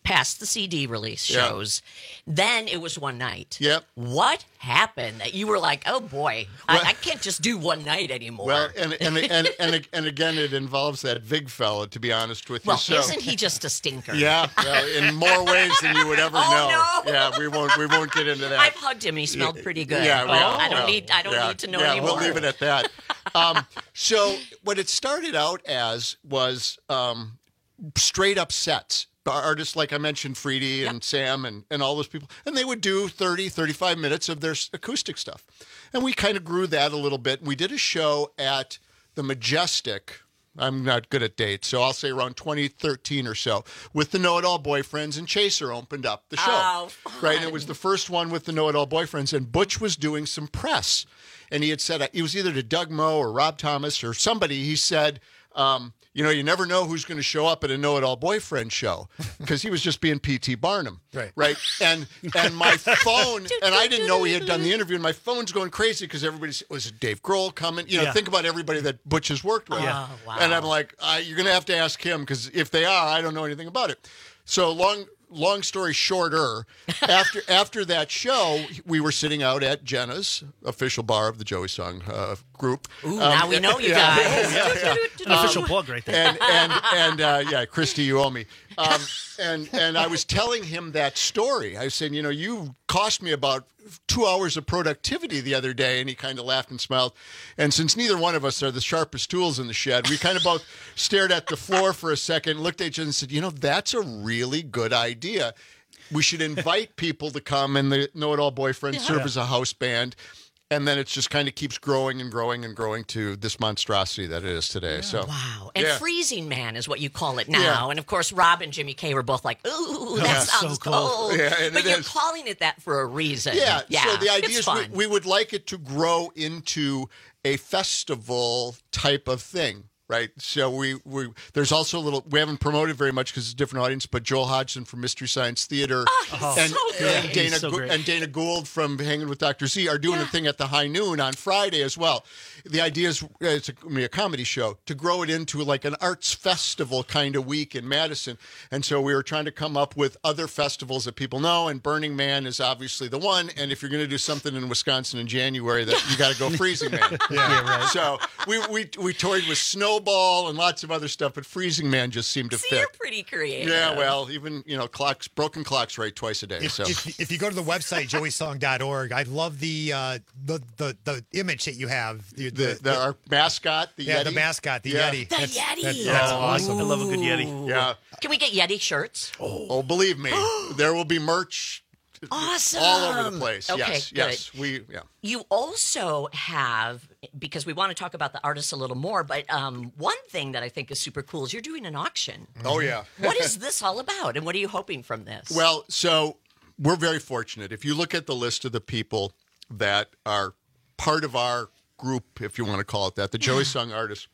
[SPEAKER 10] past the C D release
[SPEAKER 17] Yeah.
[SPEAKER 10] shows. Then it was one night.
[SPEAKER 17] Yep.
[SPEAKER 10] What happened that you were like, oh boy,
[SPEAKER 17] Well-
[SPEAKER 10] I, I can't just do one night anymore?
[SPEAKER 17] Well, and and, and and and again, it involves that Vig fella. To be honest with you,
[SPEAKER 10] Well,
[SPEAKER 17] so
[SPEAKER 10] isn't he just a stinker?
[SPEAKER 17] yeah, well, in more ways than you would ever
[SPEAKER 10] Oh,
[SPEAKER 17] know.
[SPEAKER 10] no.
[SPEAKER 17] Yeah, we won't we won't get into that.
[SPEAKER 10] I've hugged him. He smelled pretty good.
[SPEAKER 17] Yeah,
[SPEAKER 10] But
[SPEAKER 17] well,
[SPEAKER 10] I don't
[SPEAKER 17] well,
[SPEAKER 10] need. I don't
[SPEAKER 17] yeah,
[SPEAKER 10] need to know
[SPEAKER 17] yeah,
[SPEAKER 10] anymore.
[SPEAKER 17] We'll leave it at that. Um, so what it started out as was um, straight up sets. Artists like I mentioned, Freedy and Sam and, and all those people. And they would do thirty, thirty-five minutes of their s- acoustic stuff. And we kind of grew that a little bit. We did a show at the Majestic. I'm not good at dates, so I'll say around twenty thirteen or so, with the Know It All Boyfriends, and Chaser opened up the show.
[SPEAKER 10] Oh,
[SPEAKER 17] right? And it was the first one with the Know It All Boyfriends, and Butch was doing some press. And he had said, it was either to Doug Moe or Rob Thomas or somebody, he said, um, you know, you never know who's going to show up at a Know It All Boyfriend show, because he was just being P T Barnum.
[SPEAKER 8] Right.
[SPEAKER 17] Right. And and my phone, and I didn't know he had done the interview, and my phone's going crazy because everybody's, was it Dave Grohl coming? You know,
[SPEAKER 11] Yeah.
[SPEAKER 17] think about everybody that Butch has worked with.
[SPEAKER 11] Yeah.
[SPEAKER 10] Oh, wow.
[SPEAKER 17] And I'm like, uh, you're going to have to ask him, because if they are, I don't know anything about it. So long long story shorter, after after that show, we were sitting out at Jenna's, official bar of the Joey Song uh, group.
[SPEAKER 10] Ooh, now we know you
[SPEAKER 17] yeah,
[SPEAKER 10] guys.
[SPEAKER 17] yeah, yeah.
[SPEAKER 11] An official plug right there.
[SPEAKER 17] And and and uh, yeah, Christy, you owe me. Um, and and I was telling him that story. I was saying, you know, you cost me about two hours of productivity the other day, and he kind of laughed and smiled. And since neither one of us are the sharpest tools in the shed, we kind of both stared at the floor for a second, looked at each other, and said, you know, that's a really good idea. We should invite people to come, and the Know It All Boyfriends serve as a house band. And then it just kind of keeps growing and growing and growing to this monstrosity that it is today. So
[SPEAKER 10] Wow. And
[SPEAKER 17] yeah.
[SPEAKER 10] Freezing Man is what you call it now.
[SPEAKER 17] Yeah.
[SPEAKER 10] And of course, Rob and Jimmy Kay were both like, ooh, that
[SPEAKER 17] Yeah.
[SPEAKER 10] sounds
[SPEAKER 11] So cool.
[SPEAKER 10] cool.
[SPEAKER 17] Yeah, and
[SPEAKER 10] but
[SPEAKER 17] it
[SPEAKER 10] you're
[SPEAKER 17] is.
[SPEAKER 10] calling it that for a reason.
[SPEAKER 17] Yeah, so the idea
[SPEAKER 10] it's
[SPEAKER 17] is
[SPEAKER 10] fun.
[SPEAKER 17] we, we would like it to grow into a festival type of thing, right? So we, we there's also a little, we haven't promoted very much because it's a different audience, but Joel Hodgson from Mystery Science Theater
[SPEAKER 10] Oh,
[SPEAKER 17] and,
[SPEAKER 10] so good.
[SPEAKER 17] and
[SPEAKER 11] He's
[SPEAKER 17] Dana
[SPEAKER 11] so
[SPEAKER 17] Gou-
[SPEAKER 11] great.
[SPEAKER 17] and Dana Gould from Hanging with Doctor Z are doing a thing at the High Noon on Friday as well. The idea is uh, it's a, I mean, a comedy show to grow it into like an arts festival kind of week in Madison. And so we were trying to come up with other festivals that people know, and Burning Man is obviously the one. And if you're going to do something in Wisconsin in January, that you got to go Freezing Man. yeah. right. So we, we we toyed with Snowball and lots of other stuff, but Freezing Man just seemed to
[SPEAKER 10] See,
[SPEAKER 17] fit.
[SPEAKER 10] you're pretty creative.
[SPEAKER 17] Yeah, well, even, you know, clocks, broken clocks right twice a day.
[SPEAKER 8] If,
[SPEAKER 17] so
[SPEAKER 8] if, if you go to the website joey song dot org, I love the uh, the, the the image that you have. The,
[SPEAKER 17] the, the our mascot, the
[SPEAKER 8] yeah,
[SPEAKER 17] Yeti.
[SPEAKER 8] the mascot, the
[SPEAKER 17] Yeah.
[SPEAKER 8] Yeti.
[SPEAKER 10] The
[SPEAKER 8] That's,
[SPEAKER 10] Yeti.
[SPEAKER 8] That's,
[SPEAKER 10] Oh,
[SPEAKER 8] that's awesome.
[SPEAKER 11] I love a good Yeti.
[SPEAKER 17] Yeah.
[SPEAKER 10] Can we get Yeti shirts?
[SPEAKER 17] Oh, believe me, there will be merch
[SPEAKER 10] Awesome.
[SPEAKER 17] all over the place.
[SPEAKER 10] Okay,
[SPEAKER 17] yes,
[SPEAKER 10] good.
[SPEAKER 17] yes. We yeah.
[SPEAKER 10] You also have, because we want to talk about the artists a little more, but um, one thing that I think is super cool is you're doing an auction.
[SPEAKER 17] Oh yeah.
[SPEAKER 10] What is this all about, and what are you hoping from this?
[SPEAKER 17] Well, so we're very fortunate. If you look at the list of the people that are part of our group, if you want to call it that, the Joey Song artists,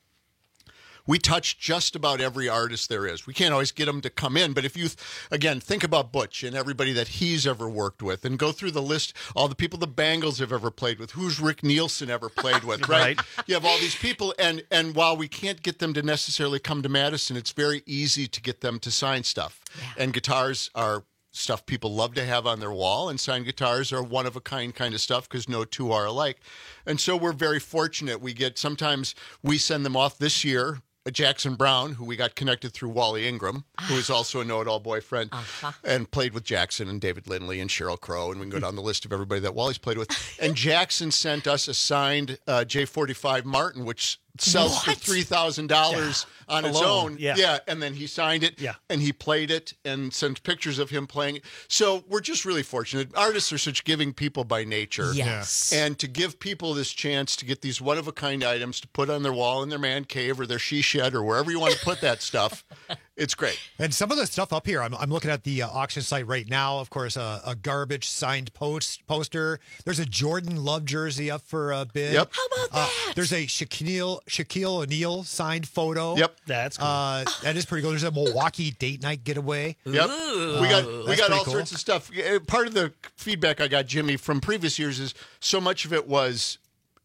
[SPEAKER 17] we touch just about every artist there is. We can't always get them to come in, but if you, again, think about Butch and everybody that he's ever worked with, and go through the list, all the people the Bangles have ever played with, who's Rick Nielsen ever played with, right?
[SPEAKER 11] Right.
[SPEAKER 17] You have all these people, and and while we can't get them to necessarily come to Madison, it's very easy to get them to sign stuff. And guitars are stuff people love to have on their wall, and signed guitars are one of a kind kind of stuff because no two are alike. And so we're very fortunate. We get, sometimes we send them off. This year, Jackson Brown, who we got connected through Wally Ingram, who is also a Know It All boyfriend,
[SPEAKER 10] Uh-huh.
[SPEAKER 17] and played with Jackson and David Lindley and Sheryl Crow, and we can go down the list of everybody that Wally's played with. And Jackson sent us a signed uh, J forty-five Martin, which sells for
[SPEAKER 10] What?
[SPEAKER 17] three thousand dollars on its
[SPEAKER 11] Alone,
[SPEAKER 17] own.
[SPEAKER 11] yeah.
[SPEAKER 17] and then he signed it,
[SPEAKER 11] Yeah.
[SPEAKER 17] and he played it and sent pictures of him playing it. So we're just really fortunate. Artists are such giving people by nature.
[SPEAKER 10] Yes.
[SPEAKER 17] And to give people this chance to get these one-of-a-kind items to put on their wall in their man cave or their she shed or wherever you want to put that stuff, it's great.
[SPEAKER 8] And some of the stuff up here, I'm, I'm looking at the uh, auction site right now. Of course, uh, a garbage signed post poster. There's a Jordan Love jersey up for a bid.
[SPEAKER 17] Yep.
[SPEAKER 10] How about
[SPEAKER 8] Uh,
[SPEAKER 10] that?
[SPEAKER 8] there's a Shaquille Shaquille O'Neal signed photo.
[SPEAKER 17] Yep.
[SPEAKER 11] That's cool.
[SPEAKER 8] Uh, that is pretty cool. There's a Milwaukee date night getaway.
[SPEAKER 17] Yep.
[SPEAKER 10] Ooh.
[SPEAKER 17] We got we
[SPEAKER 8] That's
[SPEAKER 17] got
[SPEAKER 8] pretty
[SPEAKER 17] all
[SPEAKER 8] cool.
[SPEAKER 17] sorts of stuff. Uh, Part of the feedback I got, Jimmy, from previous years is so much of it was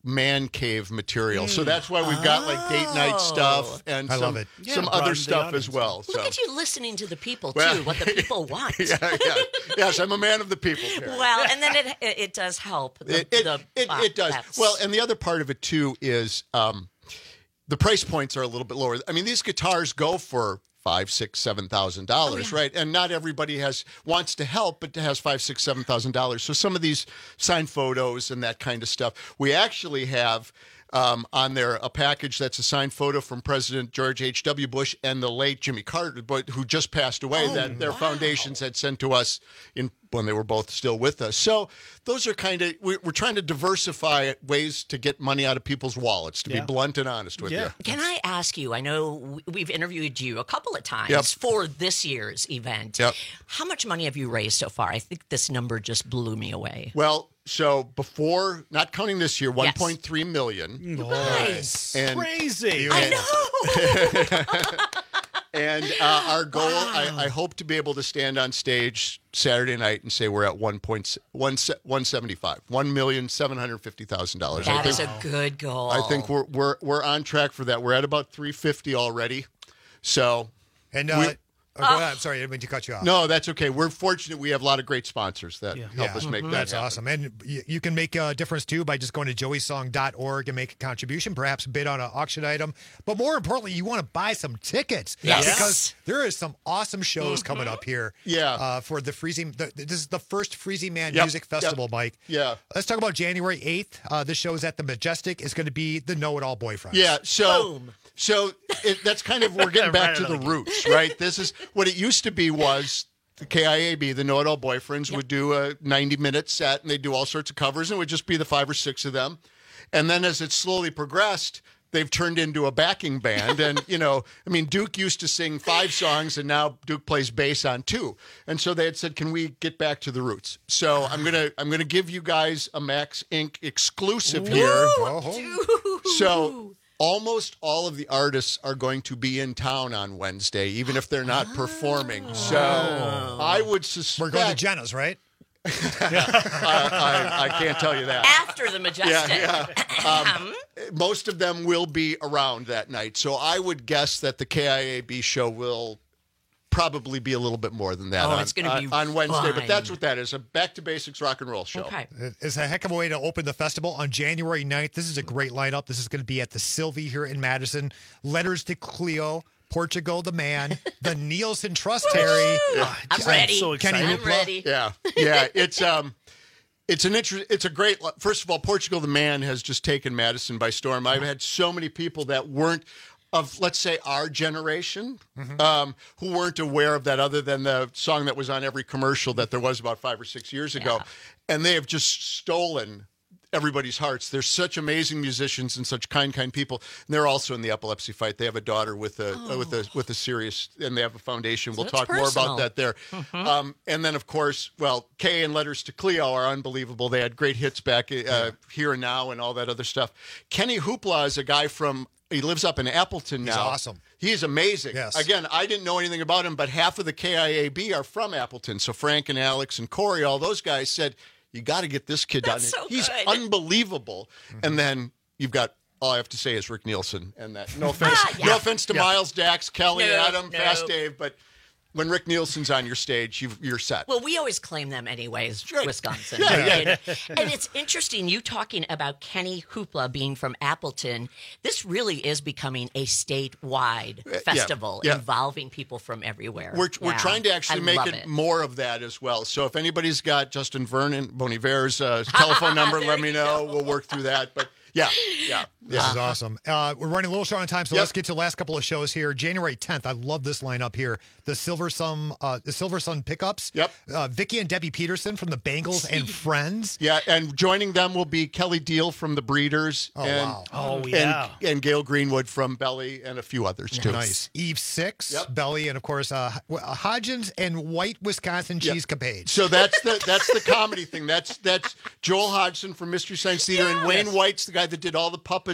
[SPEAKER 17] man cave material. So that's why we've got like date night stuff and
[SPEAKER 8] I
[SPEAKER 17] some,
[SPEAKER 8] love it.
[SPEAKER 11] Yeah,
[SPEAKER 17] some
[SPEAKER 11] broaden
[SPEAKER 17] other
[SPEAKER 11] the
[SPEAKER 17] stuff
[SPEAKER 11] audience.
[SPEAKER 17] as well. So.
[SPEAKER 10] Look at you listening to the people, too,
[SPEAKER 17] Well,
[SPEAKER 10] what the people want.
[SPEAKER 17] yeah, yeah. Yes, I'm a man of the people. Karen.
[SPEAKER 10] Well, and then it it, it does help. The,
[SPEAKER 17] It, it,
[SPEAKER 10] the,
[SPEAKER 17] it,
[SPEAKER 10] uh,
[SPEAKER 17] it does.
[SPEAKER 10] that's-
[SPEAKER 17] Well, and the other part of it, too, is um, the price points are a little bit lower. I mean, these guitars go for five, six, seven thousand dollars, right? And not everybody has wants to help, but has five, six, seven thousand dollars. So some of these signed photos and that kind of stuff, we actually have um, on there a package that's a signed photo from President George H W. Bush and the late Jimmy Carter, but who just passed away.
[SPEAKER 10] Oh,
[SPEAKER 17] that their
[SPEAKER 10] wow.
[SPEAKER 17] foundations had sent to us in when they were both still with us. So those are kind of we're, we're trying to diversify ways to get money out of people's wallets. To
[SPEAKER 11] Yeah.
[SPEAKER 17] be blunt and honest with
[SPEAKER 11] Yeah.
[SPEAKER 17] you.
[SPEAKER 10] Can I ask you? I know w- we've interviewed you a couple of times
[SPEAKER 17] Yep.
[SPEAKER 10] for this year's event.
[SPEAKER 17] Yep.
[SPEAKER 10] How much money have you raised so far? I think this number just blew me away.
[SPEAKER 17] Well, so before, not counting this year,
[SPEAKER 10] Yes.
[SPEAKER 17] one point three million.
[SPEAKER 10] Nice.
[SPEAKER 17] And
[SPEAKER 11] Crazy.
[SPEAKER 10] I know.
[SPEAKER 17] and uh, our goal, I, I hope to be able to stand on stage Saturday night and say we're at one point one one seventy five, one million seven hundred fifty thousand dollars.
[SPEAKER 10] That
[SPEAKER 17] I
[SPEAKER 10] is
[SPEAKER 17] think,
[SPEAKER 10] a good goal.
[SPEAKER 17] I think we're we're we're on track for that. We're at about three fifty already. So
[SPEAKER 8] And uh,
[SPEAKER 17] we-
[SPEAKER 8] oh, go ahead. I'm sorry, I didn't mean to cut you off.
[SPEAKER 17] no, that's okay. We're fortunate we have a lot of great sponsors that help
[SPEAKER 8] Yeah.
[SPEAKER 17] us make that
[SPEAKER 8] That's
[SPEAKER 17] happen.
[SPEAKER 8] awesome. And you, you can make a difference too by just going to joey song dot org and make a contribution, perhaps bid on an auction item. But more importantly, you want to buy some tickets.
[SPEAKER 17] Yes.
[SPEAKER 8] Because there is some awesome shows coming up here.
[SPEAKER 17] Yeah.
[SPEAKER 8] Uh, for the Freezing, the, this is the first Freezing Man
[SPEAKER 17] Yep.
[SPEAKER 8] Music Festival,
[SPEAKER 17] Yep.
[SPEAKER 8] Mike.
[SPEAKER 17] Yeah.
[SPEAKER 8] Let's talk about January eighth. Uh, this show is at the Majestic. It's going to be the Know It All Boyfriends.
[SPEAKER 17] Yeah, so so it, that's kind of we're getting back
[SPEAKER 11] Right
[SPEAKER 17] to
[SPEAKER 11] out
[SPEAKER 17] the
[SPEAKER 11] of the
[SPEAKER 17] roots, right? This is what it used to be was the K I A B, the Know It All Boyfriends, would do a ninety minute set and they do all sorts of covers, and it would just be the five or six of them. And then as it slowly progressed, they've turned into a backing band. And, you know, I mean, Duke used to sing five songs and now Duke plays bass on two. And so they had said, can we get back to the roots? So I'm gonna I'm gonna give you guys a Max Incorporated exclusive here.
[SPEAKER 8] Oh,
[SPEAKER 17] So almost all of the artists are going to be in town on Wednesday, even if they're not performing. So I would suspect
[SPEAKER 8] we're going to Jenna's, right?
[SPEAKER 17] I, I, I can't tell you that.
[SPEAKER 10] After the Majestic.
[SPEAKER 17] Yeah, yeah. Um, most of them will be around that night, so I would guess that the K I A B show will probably be a little bit more than that
[SPEAKER 10] Oh,
[SPEAKER 17] on,
[SPEAKER 10] it's gonna
[SPEAKER 17] on-
[SPEAKER 10] be
[SPEAKER 17] on Wednesday. But
[SPEAKER 10] fun.
[SPEAKER 17] that's what that is, a back to basics rock and roll show.
[SPEAKER 10] Okay.
[SPEAKER 8] It's a heck of a way to open the festival on January ninth. This is a great lineup. This is going to be at the Sylvie here in Madison. Letters to Cleo, Portugal the Man, the Nielsen Trust, Terry.
[SPEAKER 10] I'm ready.
[SPEAKER 11] so
[SPEAKER 8] Kenny
[SPEAKER 11] excited.
[SPEAKER 10] I'm
[SPEAKER 8] Hoopla.
[SPEAKER 10] ready.
[SPEAKER 17] Yeah, yeah. It's um, it's an inter- It's a great. First of all, Portugal the Man has just taken Madison by storm. I've had so many people that weren't of, let's say, our generation, um, who weren't aware of that, other than the song that was on every commercial that there was about five or six years ago, and they have just stolen everybody's hearts. They're such amazing musicians and such kind, kind people. And they're also in the epilepsy fight. They have a daughter with a uh, with a with a serious, and they have a foundation. We'll
[SPEAKER 10] So
[SPEAKER 17] talk
[SPEAKER 10] it's
[SPEAKER 17] more
[SPEAKER 10] personal.
[SPEAKER 17] about that there. Um, and then, of course, well, Kay and Letters to Cleo are unbelievable. They had great hits back uh, here and now, and all that other stuff. Kenny Hoopla is a guy from. He lives up in Appleton now.
[SPEAKER 8] He's awesome.
[SPEAKER 17] He is amazing.
[SPEAKER 8] Yes.
[SPEAKER 17] Again, I didn't know anything about him, but half of the K I A B are from Appleton. So Frank and Alex and Corey, all those guys said, you got to get this kid
[SPEAKER 10] That's
[SPEAKER 17] down.
[SPEAKER 10] so
[SPEAKER 17] He's
[SPEAKER 10] good.
[SPEAKER 17] unbelievable. And then you've got, all I have to say is Rick Nielsen. And that, no offense,
[SPEAKER 10] Ah, yeah.
[SPEAKER 17] no offense to
[SPEAKER 8] Yeah.
[SPEAKER 17] Miles, Dax, Kelly,
[SPEAKER 10] No,
[SPEAKER 17] Adam,
[SPEAKER 10] no.
[SPEAKER 17] Fast Dave, but when Rick Nielsen's on your stage, you've, you're set.
[SPEAKER 10] Well, we always claim them anyways, Wisconsin.
[SPEAKER 17] Yeah, yeah.
[SPEAKER 10] And, and it's interesting you talking about Kenny Hoopla being from Appleton. This really is becoming a statewide
[SPEAKER 17] yeah,
[SPEAKER 10] festival
[SPEAKER 17] yeah.
[SPEAKER 10] involving people from everywhere.
[SPEAKER 17] We're, we're
[SPEAKER 10] Yeah,
[SPEAKER 17] trying to actually
[SPEAKER 10] I
[SPEAKER 17] make
[SPEAKER 10] love
[SPEAKER 17] it,
[SPEAKER 10] it.
[SPEAKER 17] more of that as well. So if anybody's got Justin Vernon, Bon Iver's uh, telephone number,
[SPEAKER 10] There
[SPEAKER 17] let me
[SPEAKER 10] you
[SPEAKER 17] know.
[SPEAKER 10] go.
[SPEAKER 17] We'll work through that. But yeah, yeah.
[SPEAKER 8] This is awesome. Uh, we're running a little short on time, so
[SPEAKER 17] Yep.
[SPEAKER 8] let's get to the last couple of shows here. January tenth, I love this lineup here. The Silver Sun, uh, the Silver Sun Pickups.
[SPEAKER 17] Yep.
[SPEAKER 8] Uh, Vicky and Debbie Peterson from the Bangles and Friends.
[SPEAKER 17] Yeah, and joining them will be Kelly Deal from the Breeders.
[SPEAKER 8] Oh,
[SPEAKER 17] and,
[SPEAKER 8] wow.
[SPEAKER 11] Oh,
[SPEAKER 17] and,
[SPEAKER 11] yeah.
[SPEAKER 17] and Gail Greenwood from Belly and a few others, too.
[SPEAKER 8] Nice. Eve Six,
[SPEAKER 17] Yep.
[SPEAKER 8] Belly, and of course uh, H- Hodgins and White Wisconsin
[SPEAKER 17] Yep.
[SPEAKER 8] Cheese Capade.
[SPEAKER 17] So that's the that's the comedy thing. That's that's Joel Hodgson from Mystery Science Theater, and Wayne White's the guy that did all the puppets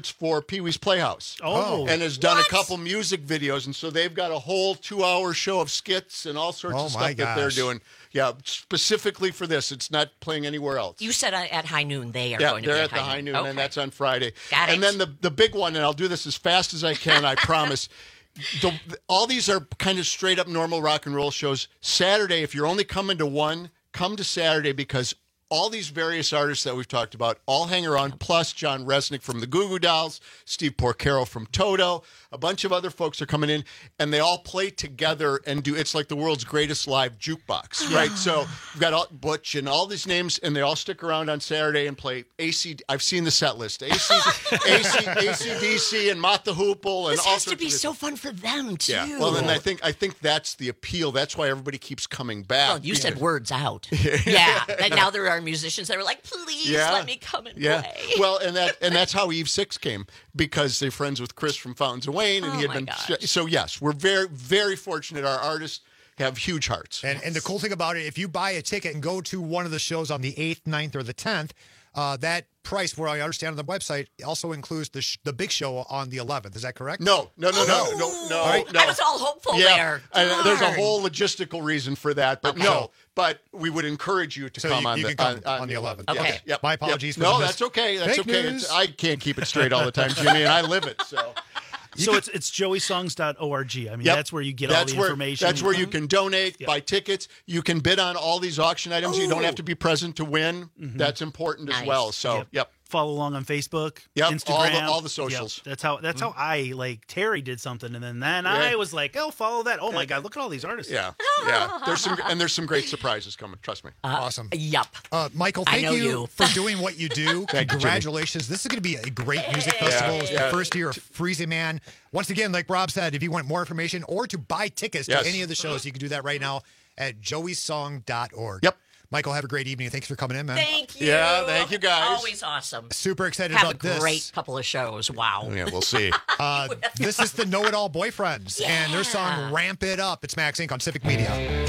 [SPEAKER 17] puppets for Pee-wee's Playhouse.
[SPEAKER 11] Oh.
[SPEAKER 17] And has done
[SPEAKER 8] What?
[SPEAKER 17] a couple music videos. And so they've got a whole two-hour show of skits and all sorts
[SPEAKER 8] Oh,
[SPEAKER 17] of
[SPEAKER 8] my
[SPEAKER 17] stuff that they're
[SPEAKER 8] gosh.
[SPEAKER 17] doing. Yeah, specifically for this. It's not playing anywhere else.
[SPEAKER 10] You said uh, at High Noon they are
[SPEAKER 17] yeah,
[SPEAKER 10] going to
[SPEAKER 17] they're
[SPEAKER 10] be
[SPEAKER 17] at the High Noon,
[SPEAKER 10] Okay.
[SPEAKER 17] and that's on Friday.
[SPEAKER 10] Got
[SPEAKER 17] and
[SPEAKER 10] it.
[SPEAKER 17] then the, the big one, and I'll do this as fast as I can, I promise. The, all these are kind of straight up normal rock and roll shows. Saturday, if you're only coming to one, come to Saturday because all these various artists that we've talked about all hang around, plus John Resnick from the Goo Goo Dolls, Steve Porcaro from Toto, a bunch of other folks are coming in, and they all play together and do, it's like the world's greatest live jukebox, right? So we've got all, Butch and all these names, and they all stick around on Saturday and play A C, I've seen the set list, A C, A C, A C D C and Mott the Hoople. And
[SPEAKER 10] This
[SPEAKER 17] all
[SPEAKER 10] has to
[SPEAKER 17] sorts
[SPEAKER 10] be
[SPEAKER 17] of
[SPEAKER 10] so fun for them, too.
[SPEAKER 17] yeah. Well, and I think I think that's the appeal. That's why everybody keeps coming back.
[SPEAKER 10] Well, you said words out. Yeah. And now there are musicians that are like, please
[SPEAKER 17] Yeah.
[SPEAKER 10] let me come and
[SPEAKER 17] Yeah.
[SPEAKER 10] play.
[SPEAKER 17] Well, and that and that's how Eve Six came, because they're friends with Chris from Fountains of Wayne, and
[SPEAKER 10] Oh,
[SPEAKER 17] he had
[SPEAKER 10] my
[SPEAKER 17] been
[SPEAKER 10] gosh.
[SPEAKER 17] so yes, we're very very fortunate. Our artists have huge hearts.
[SPEAKER 8] And, and the cool thing about it, if you buy a ticket and go to one of the shows on the eighth, ninth, or the tenth, uh, that price, where I understand on the website, also includes the sh- the big show on the eleventh. Is that correct?
[SPEAKER 17] No, no, no, no, no, no.
[SPEAKER 8] All right.
[SPEAKER 17] no.
[SPEAKER 10] I was all hopeful
[SPEAKER 17] yeah,
[SPEAKER 10] there.
[SPEAKER 17] and there's a
[SPEAKER 10] Darn.
[SPEAKER 17] whole logistical reason for that, but
[SPEAKER 10] Okay.
[SPEAKER 17] no. But we would encourage you to
[SPEAKER 8] So
[SPEAKER 17] come
[SPEAKER 8] you-
[SPEAKER 17] on
[SPEAKER 8] you
[SPEAKER 17] the
[SPEAKER 8] can come
[SPEAKER 17] on,
[SPEAKER 8] on the eleventh.
[SPEAKER 17] Yes,
[SPEAKER 10] Okay.
[SPEAKER 17] Yep.
[SPEAKER 8] My
[SPEAKER 17] Yep.
[SPEAKER 8] apologies for
[SPEAKER 17] No,
[SPEAKER 8] the mis-
[SPEAKER 17] that's okay. That's
[SPEAKER 8] Fake
[SPEAKER 17] okay.
[SPEAKER 8] news.
[SPEAKER 17] It's, I can't keep it straight all the time, Jimmy, and I live it. So.
[SPEAKER 11] So it's it's joey songs dot org. I mean,
[SPEAKER 17] Yep.
[SPEAKER 11] that's where you get
[SPEAKER 17] That's
[SPEAKER 11] all the
[SPEAKER 17] where,
[SPEAKER 11] information.
[SPEAKER 17] That's where you can donate,
[SPEAKER 11] Yep.
[SPEAKER 17] buy tickets. You can bid on all these auction items. You don't have to be present to win. That's important as
[SPEAKER 10] Nice.
[SPEAKER 17] well. So,
[SPEAKER 11] Yep.
[SPEAKER 17] yep.
[SPEAKER 11] Follow along on Facebook,
[SPEAKER 17] Yep,
[SPEAKER 11] Instagram,
[SPEAKER 17] all the- all the
[SPEAKER 11] Yep.
[SPEAKER 17] socials.
[SPEAKER 11] That's how that's how I like Terry did something, and then then I
[SPEAKER 17] Yeah.
[SPEAKER 11] was like, oh, follow that. Oh my god, look at all these artists.
[SPEAKER 17] Yeah, yeah. There's some and there's some great surprises coming. Trust me.
[SPEAKER 8] Awesome.
[SPEAKER 10] Yup.
[SPEAKER 8] Uh, Michael,
[SPEAKER 10] I
[SPEAKER 8] thank
[SPEAKER 10] know
[SPEAKER 8] you,
[SPEAKER 10] you.
[SPEAKER 8] for doing what you do.
[SPEAKER 17] Thank you, Jimmy.
[SPEAKER 8] Congratulations. This is going to be a great music festival. It's
[SPEAKER 17] yeah.
[SPEAKER 8] the first year of Freezing Man. Once again, like Rob said, if you want more information or to buy tickets
[SPEAKER 17] Yes.
[SPEAKER 8] to any of the shows, you can do that right now at joey song dot org.
[SPEAKER 17] Yep.
[SPEAKER 8] Michael, have a great evening. Thanks for coming in, man.
[SPEAKER 10] Thank you.
[SPEAKER 17] Yeah, thank you, guys.
[SPEAKER 10] Always awesome.
[SPEAKER 8] Super excited
[SPEAKER 10] Have
[SPEAKER 8] about
[SPEAKER 10] a
[SPEAKER 8] this.
[SPEAKER 10] great couple of shows. Wow.
[SPEAKER 17] Yeah, we'll see.
[SPEAKER 8] Uh, this is the Know It All Boyfriends and their song Ramp It Up. It's Max Incorporated on Civic Media.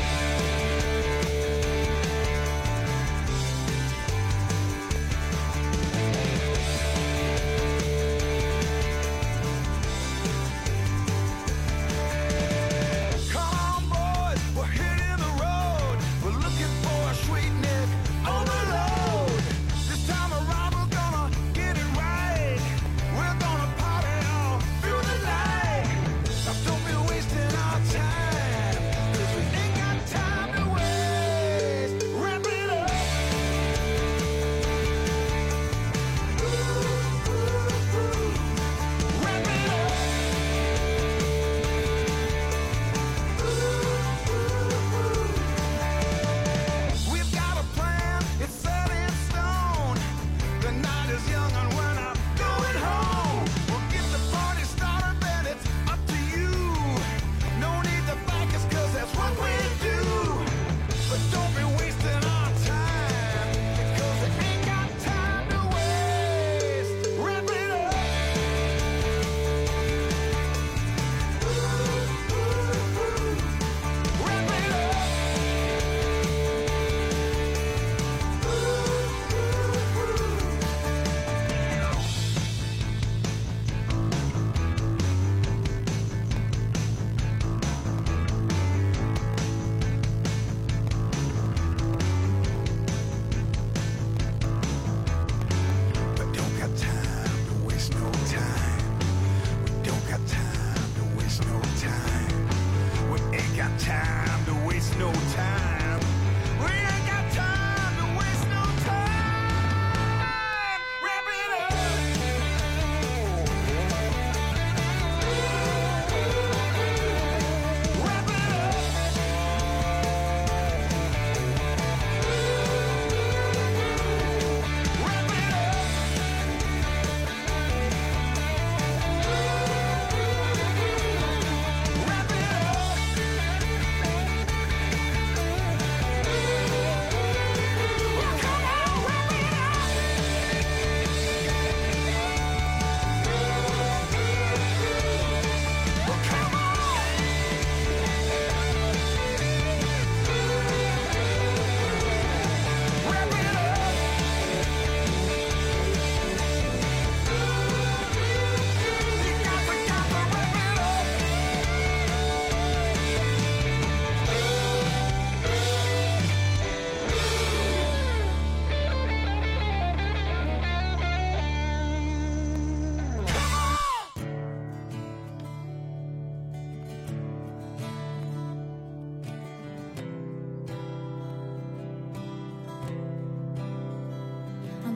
[SPEAKER 9] Come on, boys, we're hitting the road. We're looking for a sweet Nick on the load. This time around, we're gonna get it right. We're gonna party all through the night. Now don't be wasting our time, 'cause we ain't got time.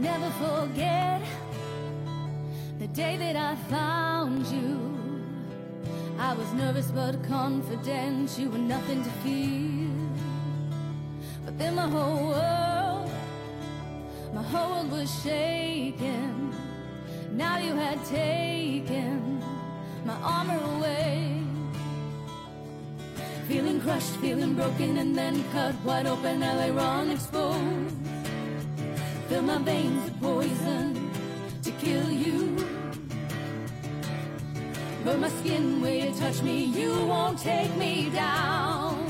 [SPEAKER 18] never forget the day that I found you. I was nervous but confident, you were nothing to fear. But then my whole world, my whole world was shaking. Now you had taken my armor away. Feeling crushed, feeling broken, and then cut wide open, I lay wrong exposed. Fill my veins with poison to kill you. Burn my skin where you touch me, you won't take me down.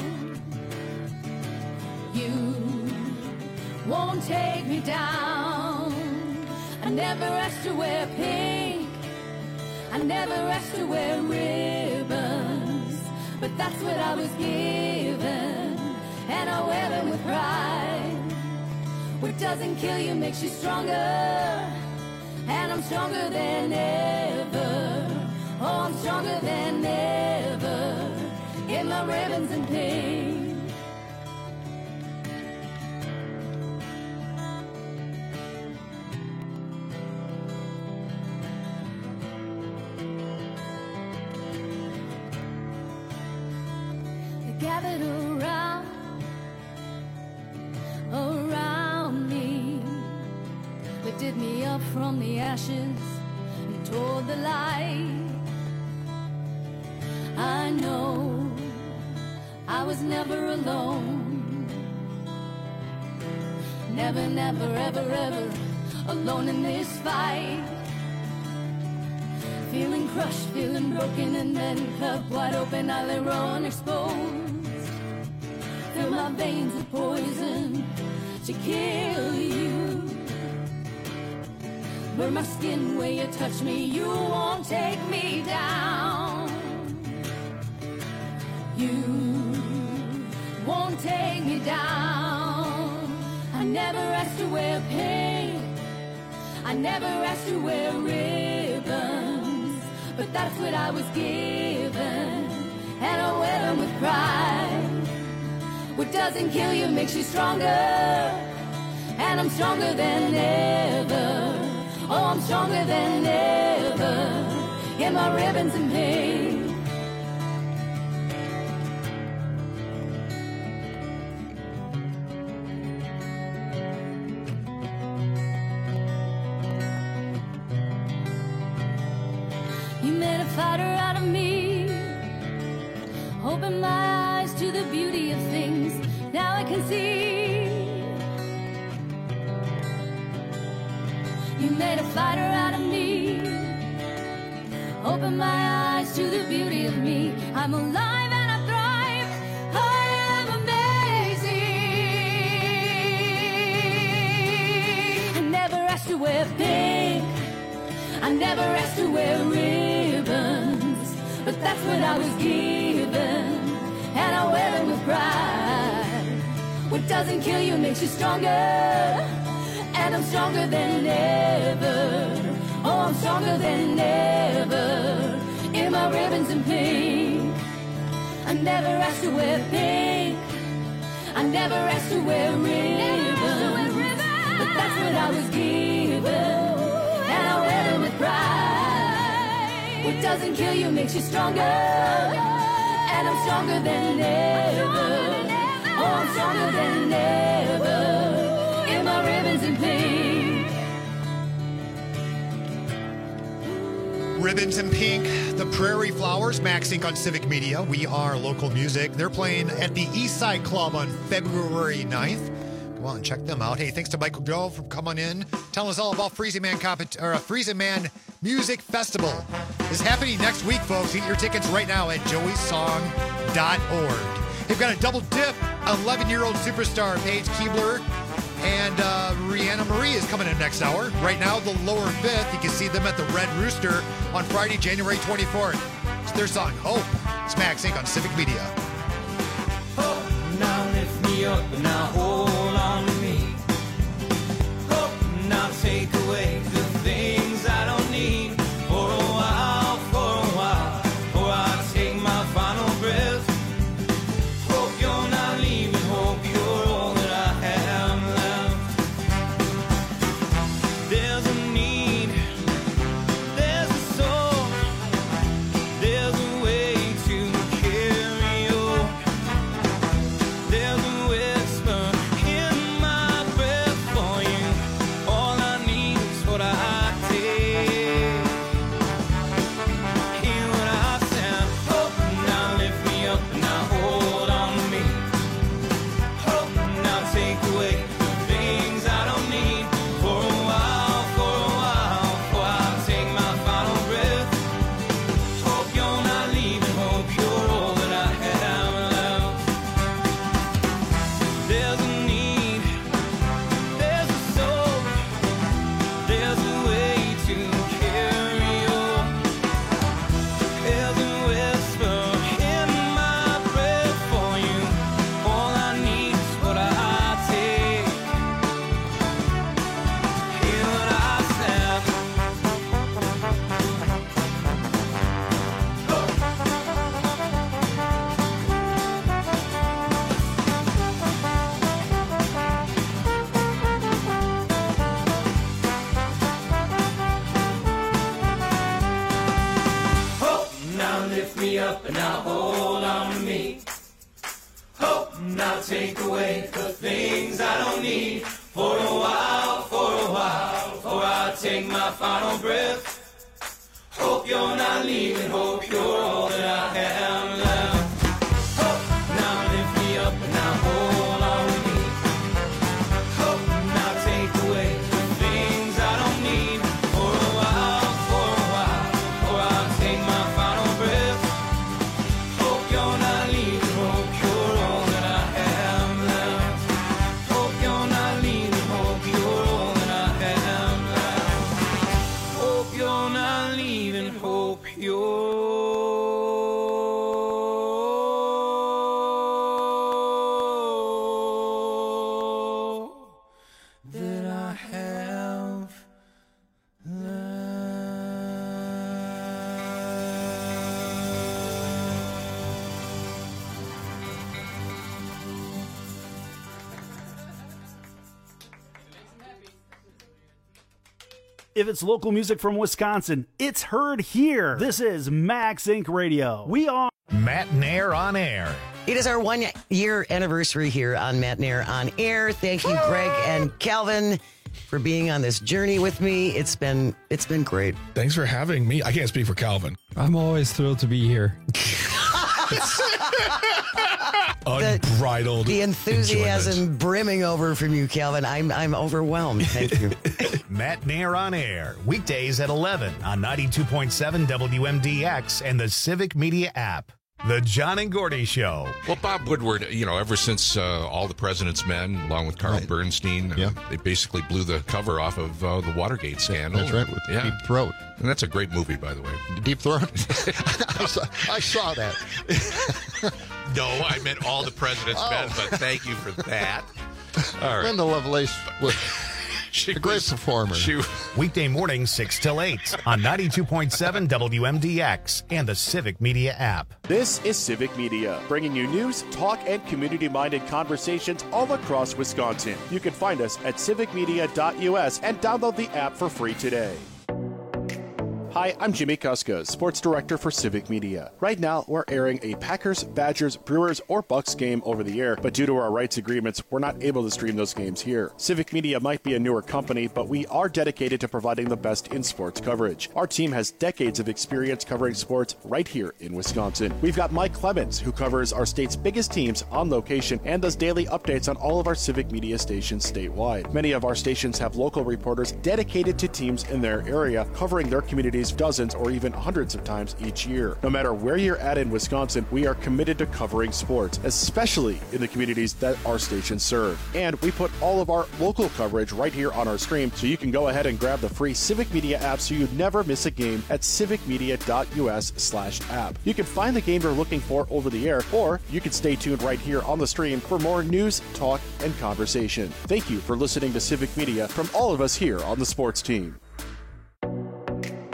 [SPEAKER 18] You won't take me down. I never asked to wear pink, I never asked to wear ribbons, but that's what I was given, and I wear them with pride. What doesn't kill you makes you stronger, and I'm stronger than ever. Oh, I'm stronger than ever, in my ribbons and pink. They gathered around, around me, lifted me up from the ashes and toward the light. I know I was never alone. Never, never, ever, ever alone in this fight. Feeling crushed, feeling broken, and then cut wide open, I lay raw and exposed. Fill my veins with poison to kill you. Burn my skin where you touch me, you won't take me down. You won't take me down. I never asked to wear pink, I never asked to wear ribbons, but that's what I was given, and I wear them with pride. What doesn't kill you makes you stronger, and I'm stronger than ever. Oh, I'm stronger than ever, in my ribbons and pink. You made a fighter out of me. Open my eyes to the beauty of things. Now I can see. You made a fighter out of me. Open my eyes to the beauty of me. I'm alive and I thrive. I am amazing. I never asked to wear pink, I never asked to wear ribbons, but that's what I was given, and I wear them with pride. What doesn't kill you makes you stronger, and I'm stronger than ever. Oh, I'm stronger than ever, in my ribbons and pink. I never asked to wear pink, I never asked to wear ribbons, but that's what I was given, and I wear them with pride. What doesn't kill you makes you stronger, and I'm stronger than ever. Oh, I'm stronger than ever, in my ribbons and pink.
[SPEAKER 8] Ribbons and Pink, the Prairie Flowers, Max Inc on Civic Media. We are local music. They're playing at the East Side Club on February ninth. Go out and check them out. Hey, thanks to Michael Grove for coming in, telling us all about Freezing Man Compet- or uh, Freezing Man Music Festival. It's happening next week, folks. Get your tickets right now at joey song dot org. They've got a double dip. eleven-year-old superstar Paige Keebler and uh, Rihanna Marie is coming in next hour. Right now, the lower fifth. You can see them at the Red Rooster on Friday, January twenty-fourth. It's their song, Hope. It's Max Inc on Civic Media.
[SPEAKER 9] Hope, now lift me up and now hold on to me. Hope, now take away the things I don't need. For a while, for a while, or I take my final breath. Hope you're not leaving, hope you're all that I have left. I'll take away the things I don't need for a while, for a while, for I'll take my final breath. Hope you're not leaving, hope you're all that I have left. Hope now lift me up and now hold on with me. Hope now take away the things I don't need for a while, for a while, for I'll take my final breath. Hope you're not leaving, hope you're all that I have left. Hope you're not leaving, hope you're all that I have left. Hope you're not leaving, hope you're that I have
[SPEAKER 12] If it's local music from Wisconsin, it's heard here. This is Max Inc Radio. We are
[SPEAKER 2] Matt Nair on air.
[SPEAKER 19] It is our one year anniversary here on Matt Nair on air. Thank you, Greg and Calvin, for being on this journey with me. It's been it's been great.
[SPEAKER 13] Thanks for having me. I can't speak for Calvin.
[SPEAKER 20] I'm always thrilled to be here.
[SPEAKER 13] Unbridled.
[SPEAKER 19] The enthusiasm
[SPEAKER 13] enjoyment.
[SPEAKER 19] brimming over from you, Calvin. I'm I'm overwhelmed. Thank you.
[SPEAKER 2] Matt Nair on air, weekdays at eleven on ninety-two point seven W M D X and the Civic Media app. The John and Gordy Show.
[SPEAKER 21] Well, Bob Woodward, you know, ever since uh, All the President's Men, along with Carl right. Bernstein,
[SPEAKER 17] yeah.
[SPEAKER 21] uh, they basically blew the cover off of uh, the Watergate scandal.
[SPEAKER 17] That's right, with
[SPEAKER 21] yeah.
[SPEAKER 17] Deep Throat.
[SPEAKER 21] And that's a great movie, by the way.
[SPEAKER 17] Deep Throat? I, saw, I saw that.
[SPEAKER 21] No, I meant All the President's
[SPEAKER 17] oh.
[SPEAKER 21] Men, but thank you for that. All right.
[SPEAKER 17] Linda Lovelace was
[SPEAKER 21] she
[SPEAKER 17] a great
[SPEAKER 21] was,
[SPEAKER 17] performer.
[SPEAKER 21] She,
[SPEAKER 2] Weekday mornings, six till eight on ninety-two point seven W M D X and the Civic Media app.
[SPEAKER 1] This is Civic Media, bringing you news, talk, and community-minded conversations all across Wisconsin. You can find us at civic media dot U S and download the app for free today. Hi, I'm Jimmy Kuska, Sports Director for Civic Media. Right now, we're airing a Packers, Badgers, Brewers, or Bucks game over the air, but due to our rights agreements, we're not able to stream those games here. Civic Media might be a newer company, but we are dedicated to providing the best in sports coverage. Our team has decades of experience covering sports right here in Wisconsin. We've got Mike Clemens, who covers our state's biggest teams on location and does daily updates on all of our Civic Media stations statewide. Many of our stations have local reporters dedicated to teams in their area, covering their communities dozens or even hundreds of times each year. No matter where you're at in Wisconsin, we are committed to covering sports, especially in the communities that our stations serve. And we put all of our local coverage right here on our stream, so you can go ahead and grab the free Civic Media app so you never miss a game at civic media dot U S slash app. You can find the game you're looking for over the air, or you can stay tuned right here on the stream for more news, talk, and conversation. Thank you for listening to Civic Media from all of us here on the sports team.